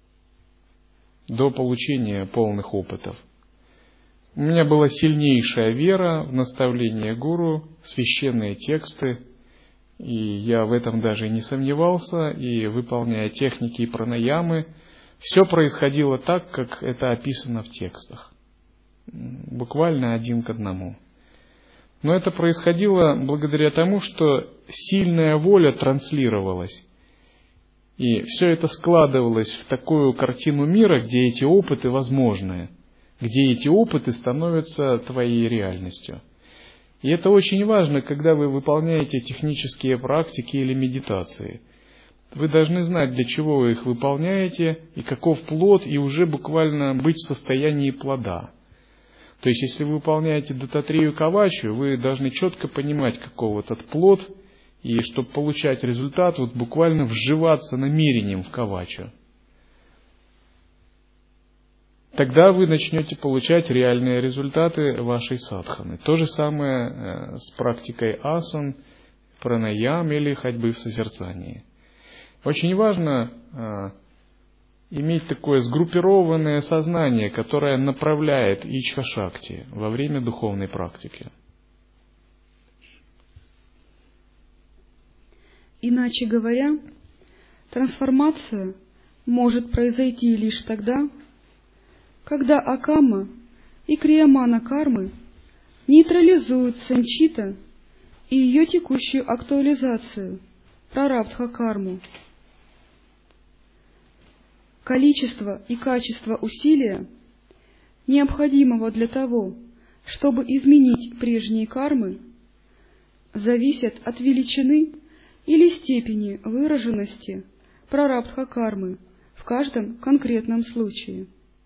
до получения полных опытов. У меня была сильнейшая вера в наставление гуру, священные тексты, и я в этом даже не сомневался, и выполняя техники и пранаямы, все происходило так, как это описано в текстах. Буквально один к одному. Но это происходило благодаря тому, что сильная воля транслировалась. И все это складывалось в такую картину мира, где эти опыты возможны, где эти опыты становятся твоей реальностью. И это очень важно, когда вы выполняете технические практики или медитации. Вы должны знать, для чего вы их выполняете, и каков плод, и уже буквально быть в состоянии плода. То есть, если вы выполняете дататрию кавачу, вы должны четко понимать, каков этот плод, и чтобы получать результат, вот буквально вживаться намерением в кавачу. тогда вы начнете получать реальные результаты вашей садханы. То же самое с практикой асан, пранаям или ходьбы в созерцании. Очень важно иметь такое сгруппированное сознание, которое направляет ичха-шакти во время духовной практики. Иначе говоря, трансформация может произойти лишь тогда, когда акама и криямана кармы нейтрализуют санчита и ее текущую актуализацию, прарабдха карму. Количество и качество усилия, необходимого для того, чтобы изменить прежние кармы, зависят от величины или степени выраженности прарабдха кармы в каждом конкретном случае.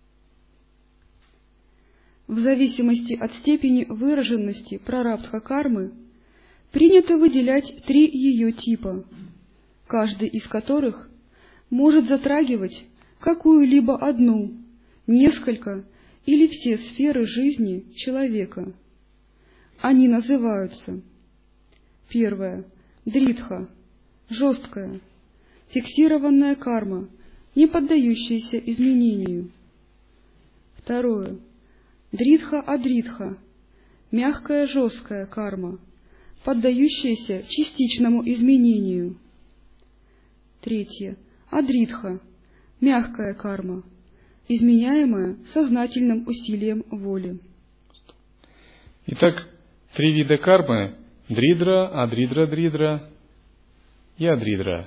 В зависимости от степени выраженности прарабдха кармы принято выделять три ее типа, каждый из которых может затрагивать какую-либо одну, несколько или все сферы жизни человека. Они называются: первое — дритха, жесткая, фиксированная карма, не поддающаяся изменению. Второе — дритха-адритха, мягкая жесткая карма, поддающаяся частичному изменению. Третье — адритха, мягкая карма, изменяемая сознательным усилием воли. Итак, три вида кармы — дридра, адридра-дридра и адридра.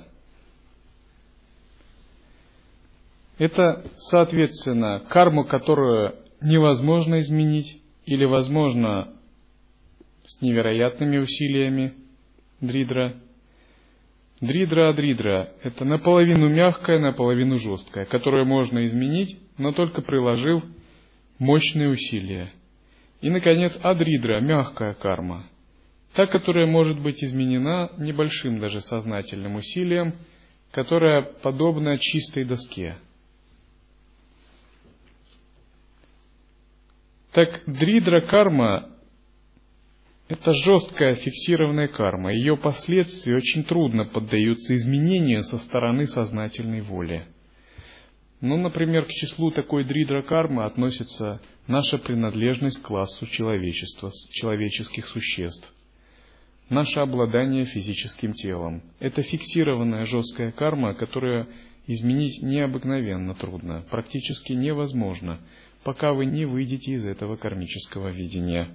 Это, соответственно, карму, которую невозможно изменить или возможно с невероятными усилиями, дридра. Дридра-адридра – это наполовину мягкая, наполовину жесткая, которую можно изменить, но только приложив мощные усилия. И, наконец, адридра – мягкая карма, та, которая может быть изменена небольшим даже сознательным усилием, которая подобна чистой доске. Так, дридра-карма – это жесткая фиксированная карма. Ее последствия очень трудно поддаются изменению со стороны сознательной воли. Ну, например, к числу такой дридра-кармы относится наша принадлежность к классу человечества, человеческих существ, наше обладание физическим телом. Это фиксированная жесткая карма, которую изменить необыкновенно трудно, практически невозможно, пока вы не выйдете из этого кармического видения.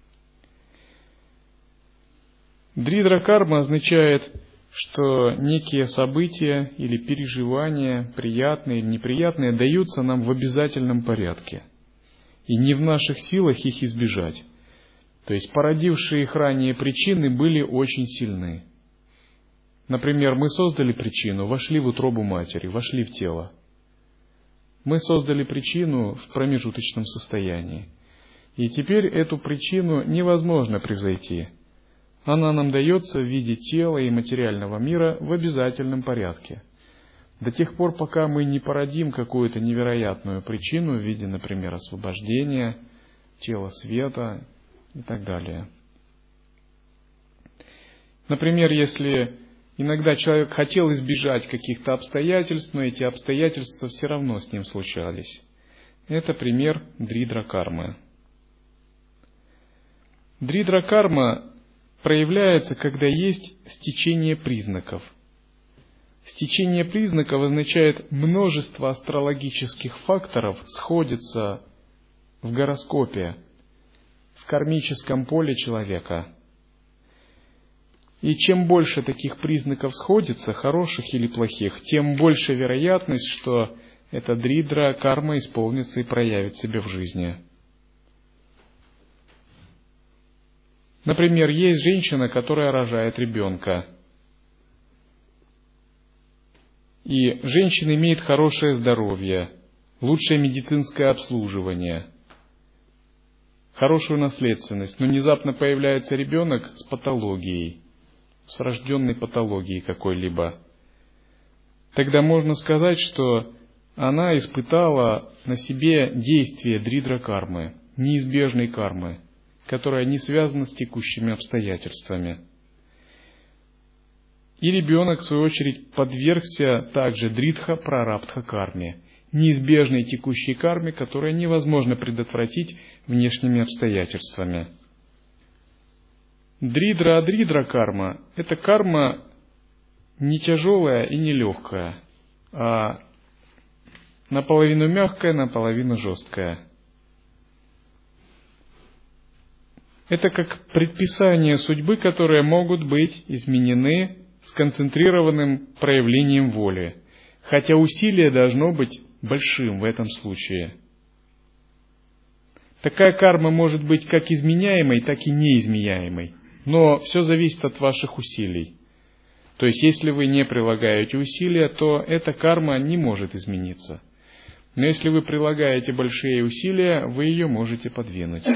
Дридра-карма означает, что некие события или переживания, приятные или неприятные, даются нам в обязательном порядке, и не в наших силах их избежать. То есть породившие их ранее причины были очень сильны. Например, мы создали причину, вошли в утробу матери, вошли в тело. Мы создали причину в промежуточном состоянии. И теперь эту причину невозможно превзойти. Она нам дается в виде тела и материального мира в обязательном порядке. До тех пор, пока мы не породим какую-то невероятную причину в виде, например, освобождения, тела света и так далее. Например, если иногда человек хотел избежать каких-то обстоятельств, но эти обстоятельства все равно с ним случались. Это пример дридра-кармы. Дридра-карма проявляется, когда есть стечение признаков. Стечение признаков означает, множество астрологических факторов сходятся в гороскопе, в кармическом поле человека. И чем больше таких признаков сходится, хороших или плохих, тем больше вероятность, что эта дридра карма исполнится и проявит себя в жизни. Например, есть женщина, которая рожает ребенка. И женщина имеет хорошее здоровье, лучшее медицинское обслуживание, хорошую наследственность, но внезапно появляется ребенок с патологией, с врожденной патологией какой-либо. Тогда можно сказать, что она испытала на себе действие дридра-кармы, неизбежной кармы, которая не связана с текущими обстоятельствами. И ребенок, в свою очередь, подвергся также дридха-прарабдха-карме, неизбежной текущей карме, которую невозможно предотвратить внешними обстоятельствами. Дридра-адридра-карма – это карма не тяжелая и не легкая, а наполовину мягкая, наполовину жесткая. Это как предписания судьбы, которые могут быть изменены сконцентрированным проявлением воли, хотя усилие должно быть большим в этом случае. Такая карма может быть как изменяемой, так и неизменяемой, но все зависит от ваших усилий. То есть, если вы не прилагаете усилия, то эта карма не может измениться. Но если вы прилагаете большие усилия, вы ее можете подвинуть.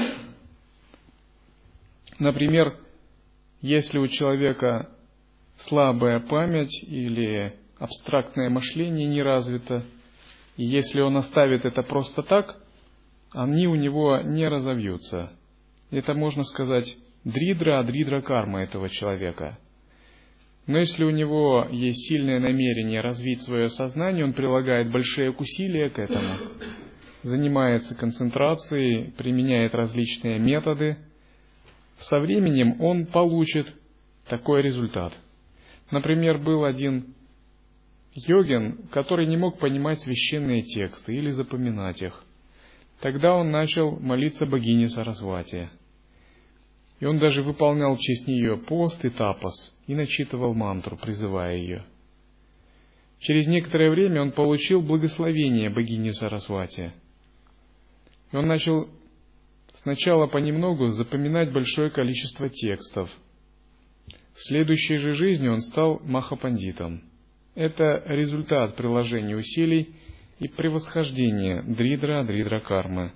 Например, если у человека слабая память или абстрактное мышление не развито, и если он оставит это просто так, они у него не разовьются. Это, можно сказать, дридра-адридра-карма этого человека. Но если у него есть сильное намерение развить свое сознание, он прилагает большие усилия к этому, занимается концентрацией, применяет различные методы, со временем он получит такой результат. Например, был один йогин, который не мог понимать священные тексты или запоминать их. Тогда он начал молиться богине Сарасвати. И он даже выполнял в честь нее пост и тапас и начитывал мантру, призывая ее. Через некоторое время он получил благословение богини Сарасвати. И он начал сначала понемногу запоминать большое количество текстов. В следующей же жизни он стал махапандитом. Это результат приложения усилий и превосхождения дридра-адридра-кармы.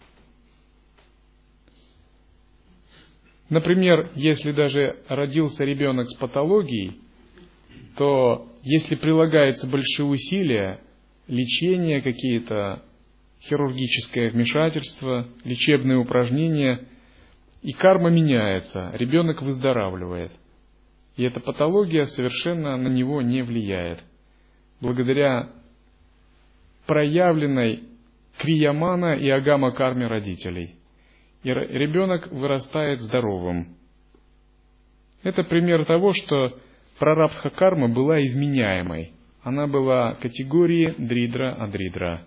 Например, если даже родился ребенок с патологией, то если прилагаются большие усилия, лечение какие-то, хирургическое вмешательство, лечебные упражнения, и карма меняется, ребенок выздоравливает. И эта патология совершенно на него не влияет, благодаря проявленной криямана и агама карме родителей. И ребенок вырастает здоровым. Это пример того, что прарабдха карма была изменяемой. Она была категории дридра-адридра.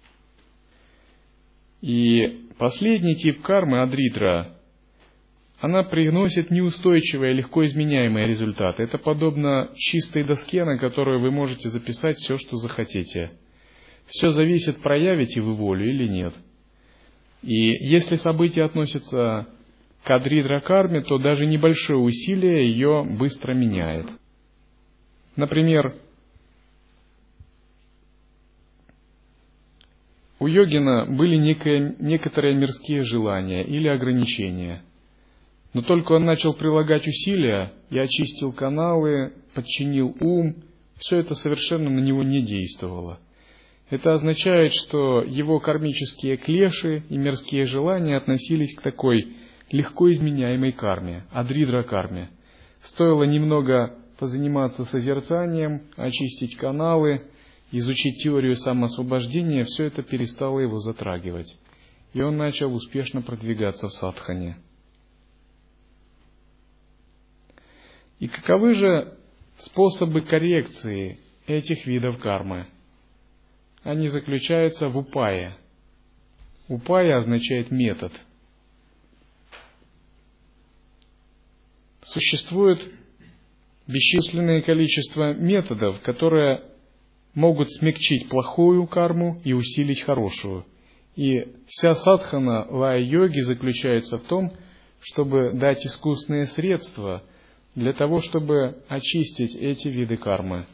И последний тип кармы, адридра, она приносит неустойчивые, легко изменяемые результаты. Это подобно чистой доске, на которую вы можете записать все, что захотите. Все зависит, проявите вы волю или нет. И если событие относится к адридра-карме, то даже небольшое усилие ее быстро меняет. Например, у йогина были некое, некоторые мирские желания или ограничения. Но только он начал прилагать усилия и очистил каналы, подчинил ум, все это совершенно на него не действовало. Это означает, что его кармические клеши и мирские желания относились к такой легко изменяемой карме, адридра-карме. Стоило немного позаниматься созерцанием, очистить каналы, изучить теорию самоосвобождения, все это перестало его затрагивать. И он начал успешно продвигаться в садхане. И каковы же способы коррекции этих видов кармы? Они заключаются в упае. Упая означает метод. Существует бесчисленное количество методов, которые могут смягчить плохую карму и усилить хорошую. И вся садхана лая-йоги заключается в том, чтобы дать искусственные средства для того, чтобы очистить эти виды кармы.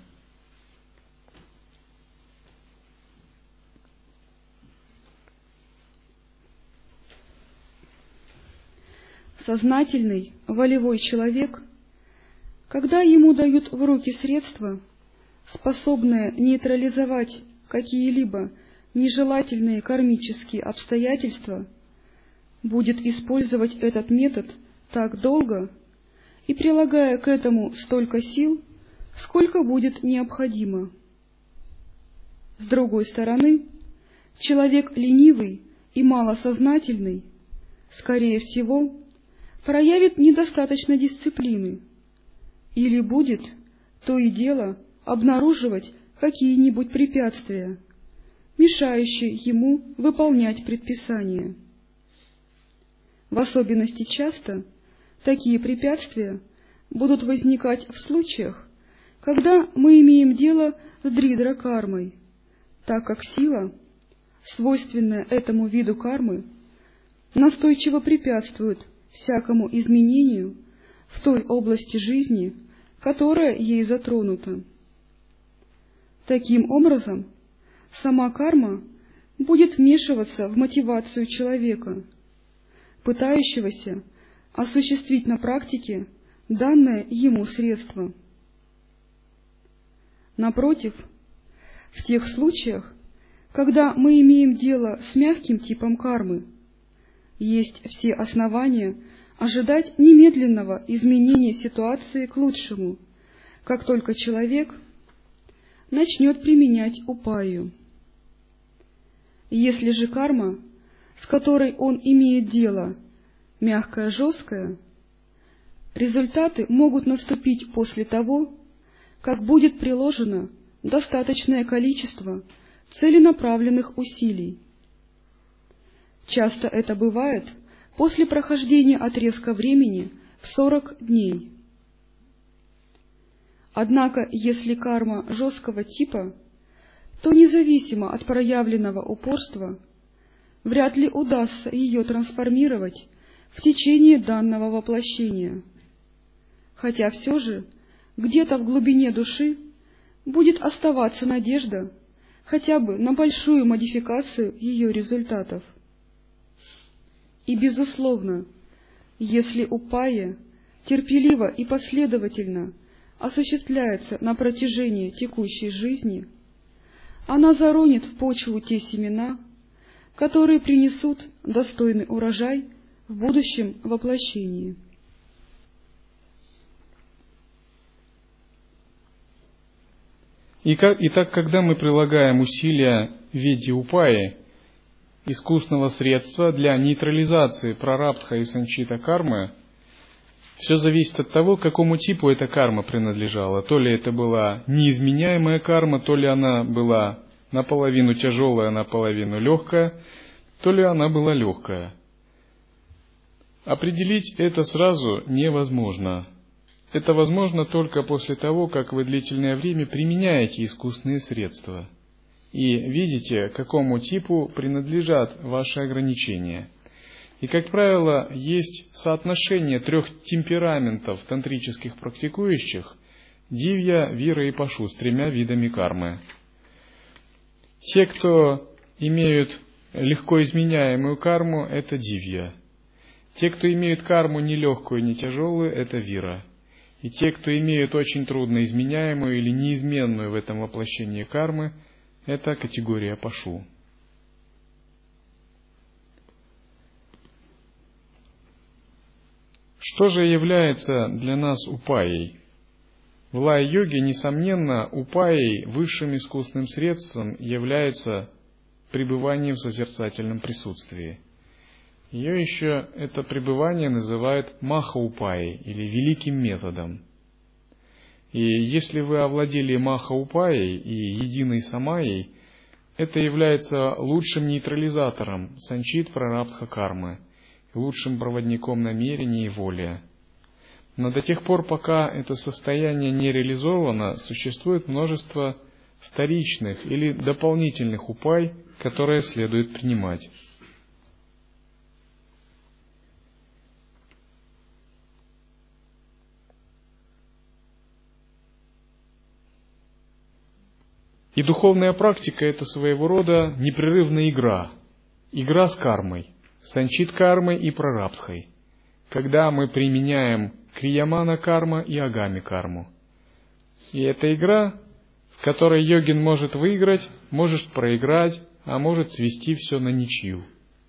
Сознательный, волевой человек, когда ему дают в руки средства, способные нейтрализовать какие-либо нежелательные кармические обстоятельства, будет использовать этот метод так долго и прилагая к этому столько сил, сколько будет необходимо. С другой стороны, человек ленивый и малосознательный, скорее всего, проявит недостаточно дисциплины или будет то и дело обнаруживать какие-нибудь препятствия, мешающие ему выполнять предписания. В особенности часто такие препятствия будут возникать в случаях, когда мы имеем дело с дридра-кармой, так как сила, свойственная этому виду кармы, настойчиво препятствует всякому изменению в той области жизни, которая ей затронута. Таким образом, сама карма будет вмешиваться в мотивацию человека, пытающегося осуществить на практике данное ему средство. Напротив, в тех случаях, когда мы имеем дело с мягким типом кармы, есть все основания ожидать немедленного изменения ситуации к лучшему, как только человек начнет применять упайю. Если же карма, с которой он имеет дело, мягкая-жесткая, результаты могут наступить после того, как будет приложено достаточное количество целенаправленных усилий. Часто это бывает после прохождения отрезка времени в сорок дней. Однако, если карма жесткого типа, то независимо от проявленного упорства, вряд ли удастся ее трансформировать в течение данного воплощения, хотя все же где-то в глубине души будет оставаться надежда хотя бы на большую модификацию ее результатов. И, безусловно, если упайя терпеливо и последовательно осуществляется на протяжении текущей жизни, она заронит в почву те семена, которые принесут достойный урожай в будущем воплощении. И как, итак, когда мы прилагаем усилия в виде упаи, искусного средства для нейтрализации прарабдха и санчита кармы, все зависит от того, к какому типу эта карма принадлежала. То ли это была неизменяемая карма, то ли она была наполовину тяжелая, наполовину легкая, то ли она была легкая. Определить это сразу невозможно. Это возможно только после того, как вы длительное время применяете искусственные средства и видите, к какому типу принадлежат ваши ограничения. И, как правило, есть соотношение трех темпераментов тантрических практикующих – дивья, вира и пашу с тремя видами кармы. Те, кто имеют легко изменяемую карму – это дивья. Те, кто имеют карму не легкую, не тяжелую – это вира. И те, кто имеют очень трудно изменяемую или неизменную в этом воплощении кармы – это категория пашу. Что же является для нас упайей? В лая-йоге, несомненно, упайей, высшим искусственным средством, является пребывание в созерцательном присутствии. Ее еще, это пребывание, называют маха-упайей, или великим методом. И если вы овладели маха-упайей и единой самайей, это является лучшим нейтрализатором санчит прарабдха кармы, лучшим проводником намерений и воли. Но до тех пор, пока это состояние не реализовано, существует множество вторичных или дополнительных упай, которые следует принимать. И духовная практика – это своего рода непрерывная игра, игра с кармой, санчит кармой и прарабдхой, когда мы применяем криямана карма и агами карму. И эта игра, в в которой йогин может выиграть, может проиграть, а может свести все на ничью.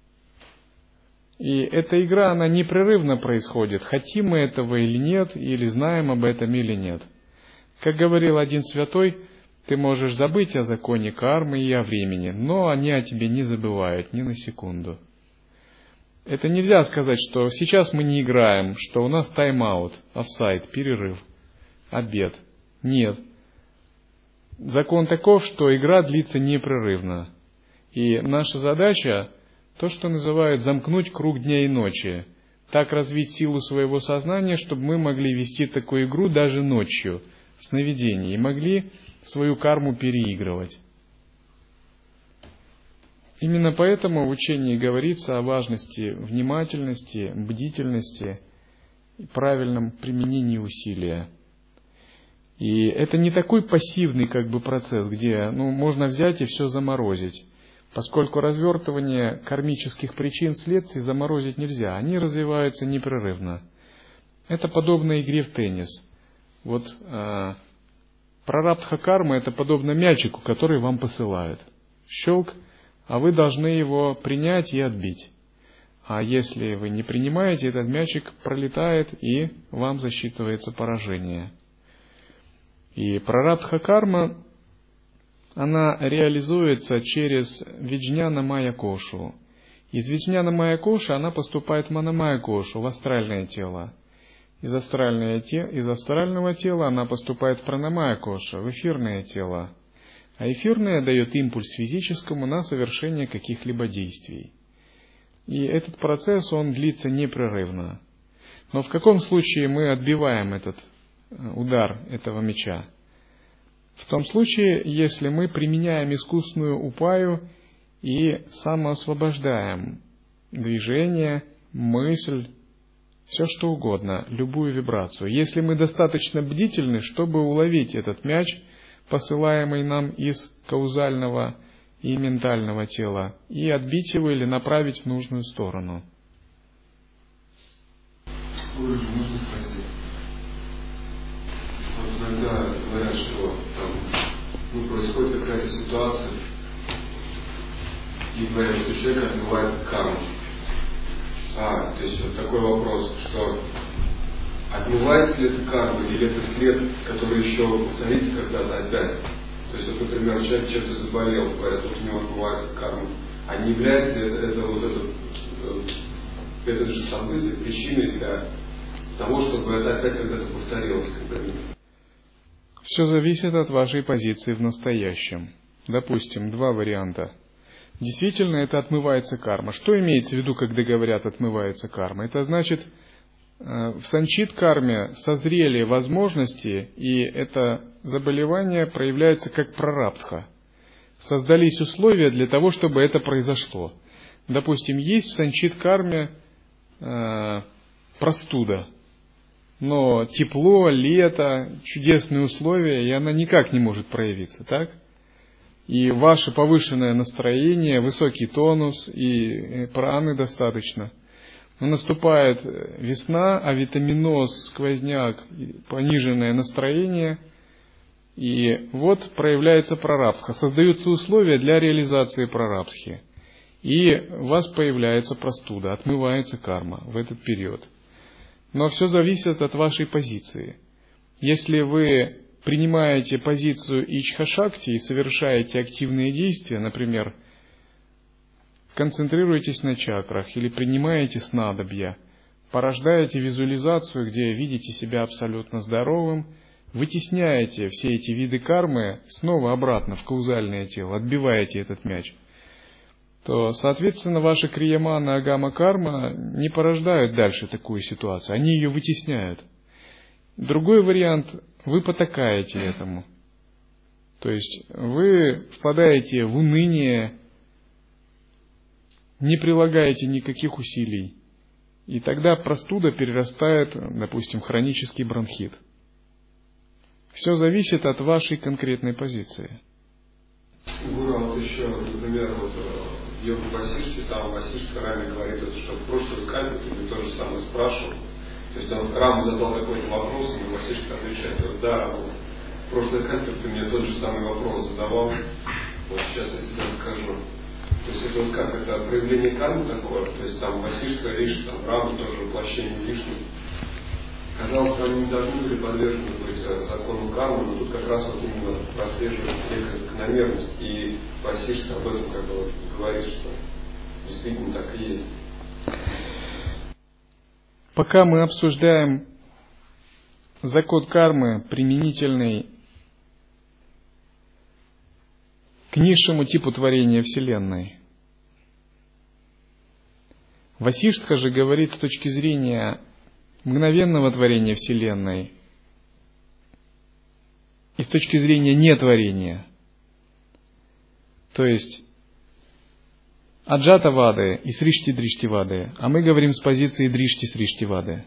И эта игра, она непрерывно происходит, хотим мы этого или нет, или знаем об этом или нет. Как говорил один святой, ты можешь забыть о законе кармы и о времени, но они о тебе не забывают ни на секунду. Это нельзя сказать, что сейчас мы не играем, что у нас тайм-аут, офсайд, перерыв, обед. Нет. Закон таков, что игра длится непрерывно. И наша задача, то, что называют замкнуть круг дня и ночи, так развить силу своего сознания, чтобы мы могли вести такую игру даже ночью, в сновидении, и могли свою карму переигрывать. Именно поэтому в учении говорится о важности внимательности, бдительности и правильном применении усилия. И это не такой пассивный как бы процесс, где ну, можно взять и все заморозить, поскольку развертывание кармических причин следствий заморозить нельзя, они развиваются непрерывно. Это подобно игре в теннис. Вот э, прарабдха карма — это подобно мячику, который вам посылают. Щелк, а вы должны его принять и отбить. А если вы не принимаете, этот мячик пролетает, и вам засчитывается поражение. И прарабдха карма, она реализуется через виджняна майя кошу. Из виджняна майя коши она поступает в манамайя кошу, в астральное тело. Из, из астрального тела она поступает в пранамайя коша, в эфирное тело. А эфирное дает импульс физическому на совершение каких-либо действий. И этот процесс, он длится непрерывно. Но в каком случае мы отбиваем этот удар этого меча? В том случае, если мы применяем искусственную упаю и самоосвобождаем движение, мысль, все что угодно, любую вибрацию. Если мы достаточно бдительны, чтобы уловить этот мяч, посылаемый нам из каузального и ментального тела, и отбить его или направить в нужную сторону. Можно спросить? Вот иногда говорят, что там ну, происходит какая-то ситуация, и говорят, что человек отбивается карму. А, то есть вот такой вопрос, что отмывается ли это карма, или это след, который еще повторится когда-то опять? То есть, вот, например, человек чем-то заболел, говорят, вот у него отмывается карма. А не является ли это, это вот этот, этот же событие причиной для того, чтобы это опять когда-то повторилось, например? Все зависит от вашей позиции в настоящем. Допустим, два варианта. Действительно, это отмывается карма. Что имеется в виду, когда говорят «отмывается карма»? Это значит, в санчит-карме созрели возможности, и это заболевание проявляется как прарабдха. Создались условия для того, чтобы это произошло. Допустим, есть в санчит-карме э, простуда, но тепло, лето, чудесные условия, и она никак не может проявиться, так? И ваше повышенное настроение, высокий тонус, и праны достаточно. Но наступает весна, а витаминоз, сквозняк, пониженное настроение, и вот проявляется прарабдха. Создаются условия для реализации прарабдхи. И у вас появляется простуда, отмывается карма в этот период. Но все зависит от вашей позиции. Если вы принимаете позицию ичха-шакти и совершаете активные действия, например, концентрируетесь на чакрах или принимаете снадобья, порождаете визуализацию, где видите себя абсолютно здоровым, вытесняете все эти виды кармы снова обратно в каузальное тело, отбиваете этот мяч, то, соответственно, ваша криямана агама карма не порождают дальше такую ситуацию, они ее вытесняют. Другой вариант – вы потакаете этому. То есть вы впадаете в уныние, не прилагаете никаких усилий. И тогда простуда перерастает, допустим, в хронический бронхит. Все зависит от вашей конкретной позиции. Гуру, вот еще, например, вот в йогу Васиште, там Васишта Раме говорит, что в прошлой кальпе ты то же самое спрашивал. То есть он, Рама задал какой-то вопрос, и Васишта отвечает, вот, да, вот, в прошлой кафедре ты мне тот же самый вопрос задавал. Вот сейчас я себе расскажу. То есть это вот как, это проявление кармы такое, то есть там Васиштха, Риши, там Рама тоже воплощение Вишну. Казалось бы, они не должны были подвержены быть закону кармы, но тут как раз вот именно прослеживается некая закономерность, и Васиштха об этом как бы вот говорит, что действительно так и есть. Пока мы обсуждаем закон кармы, применительный к низшему типу творения Вселенной, Васиштха же говорит с точки зрения мгновенного творения Вселенной и с точки зрения нетворения. То есть Аджата-вады и Сришти-Дриштивады, а мы говорим с позиции Дришти-Сриштивады.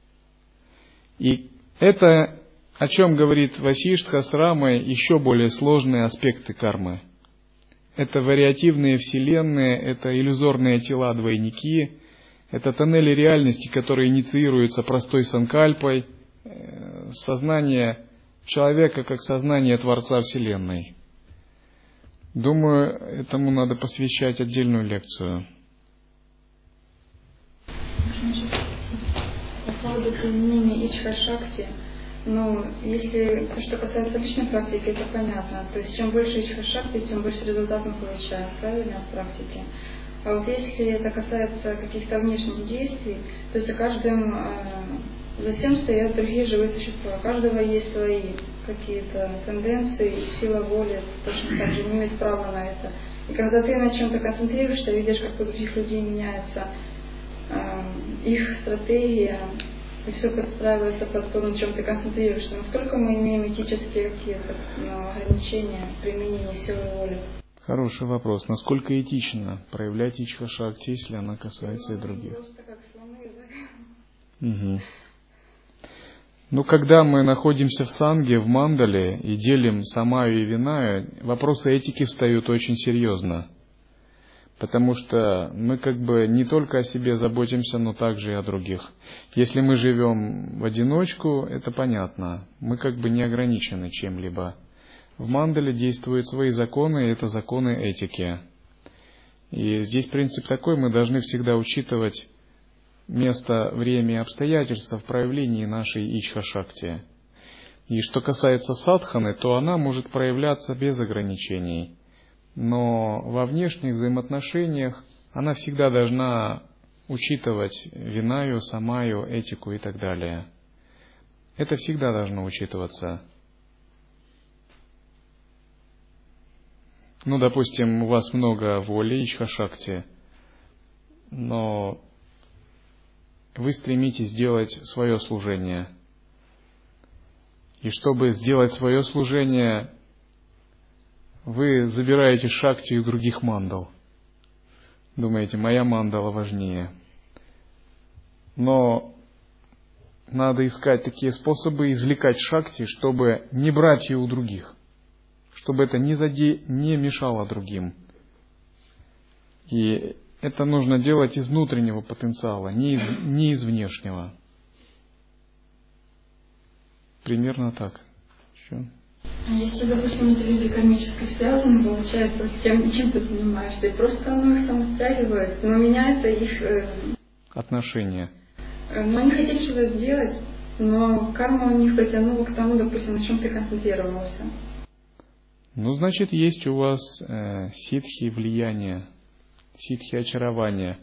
И это, о чем говорит Васиштха с Рамой, еще более сложные аспекты кармы. Это вариативные вселенные, это иллюзорные тела-двойники, это тоннели реальности, которые инициируются простой санкальпой, сознание человека как сознание Творца Вселенной. Думаю, этому надо посвящать отдельную лекцию. По поводу применения ичха-шакти, ну, если то, что касается личной практики, это понятно. То есть, чем больше ичха-шакти, тем больше результат мы получаем, правильно, от практики. А вот если это касается каких-то внешних действий, то за каждым, за всем стоят другие живые существа. У каждого есть свои какие-то тенденции, и сила воли точно так же не имеет права на это. И когда ты на чем-то концентрируешься, видишь, как у других людей меняется э, их стратегия, и все подстраивается под то, на чем ты концентрируешься. Насколько мы имеем этические какие-то ну, ограничения применения силы воли? Хороший вопрос. Насколько этично проявлять ичха-шакти, если она касается ну, и других? Просто как слоны, да? Угу. Ну, когда мы находимся в санге, в мандале и делим самаю и винаю, вопросы этики встают очень серьезно. Потому что мы как бы не только о себе заботимся, но также и о других. Если мы живем в одиночку, это понятно. Мы как бы не ограничены чем-либо. В мандале действуют свои законы, и это законы этики. И здесь принцип такой: мы должны всегда учитывать место, время и обстоятельства в проявлении нашей ичха-шакти. И что касается садханы, то она может проявляться без ограничений. Но во внешних взаимоотношениях она всегда должна учитывать винаю, самаю, этику и так далее. Это всегда должно учитываться. Ну, допустим, у вас много воли, ичха-шакти, но вы стремитесь сделать свое служение. И чтобы сделать свое служение, вы забираете шакти у других мандал. Думаете, моя мандала важнее. Но надо искать такие способы извлекать шакти, чтобы не брать ее у других, чтобы это не, заде... не мешало другим. И это нужно делать из внутреннего потенциала, не из, не из внешнего. Примерно так. Еще? Если, допустим, эти люди кармически связаны, получается, с кем, чем ты занимаешься, и просто оно их самостягивает, но меняется их э, отношения. Э, но они хотели что-то сделать, но карма у них притянула к тому, допустим, на чем ты концентрировался. Ну, значит, есть у вас э, ситхи влияния, ситхи очарования,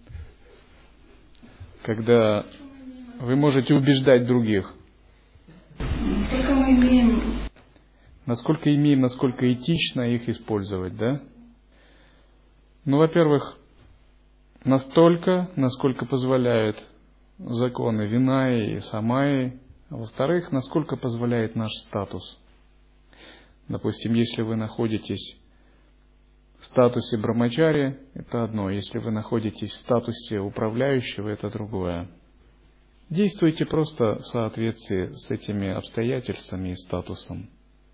когда вы можете убеждать других. Насколько мы имеем... Насколько имеем, насколько этично их использовать, да? Ну, во-первых, настолько, насколько позволяют законы винаи и самаи, а во-вторых, насколько позволяет наш статус. Допустим, если вы находитесь в статусе брамачари, это одно, если вы находитесь в статусе управляющего, это другое. Действуйте просто в соответствии с этими обстоятельствами и статусом.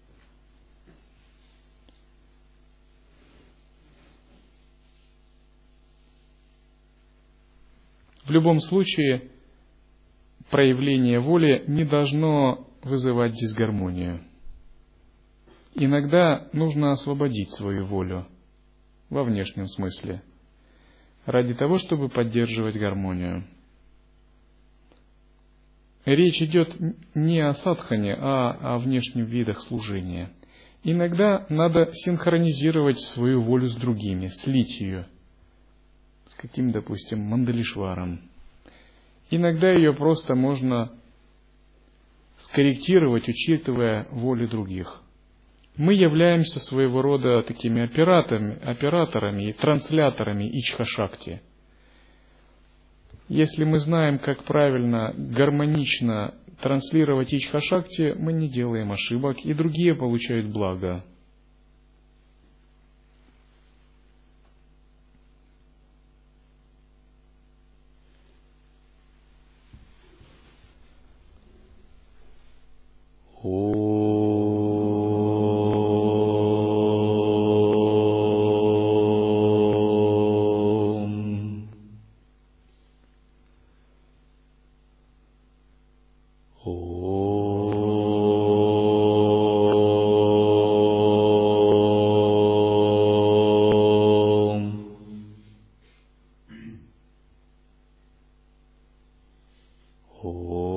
В любом случае, проявление воли не должно вызывать дисгармонию. Иногда нужно освободить свою волю во внешнем смысле, ради того, чтобы поддерживать гармонию. Речь идет не о садхане, а о внешних видах служения. Иногда надо синхронизировать свою волю с другими, слить ее с каким, допустим, Мандалишваром. Иногда ее просто можно скорректировать, учитывая волю других. Мы являемся своего рода такими операторами, операторами и трансляторами ичха-шакти. Если мы знаем, как правильно, гармонично транслировать ичха-шакти, мы не делаем ошибок, и другие получают благо. Oh.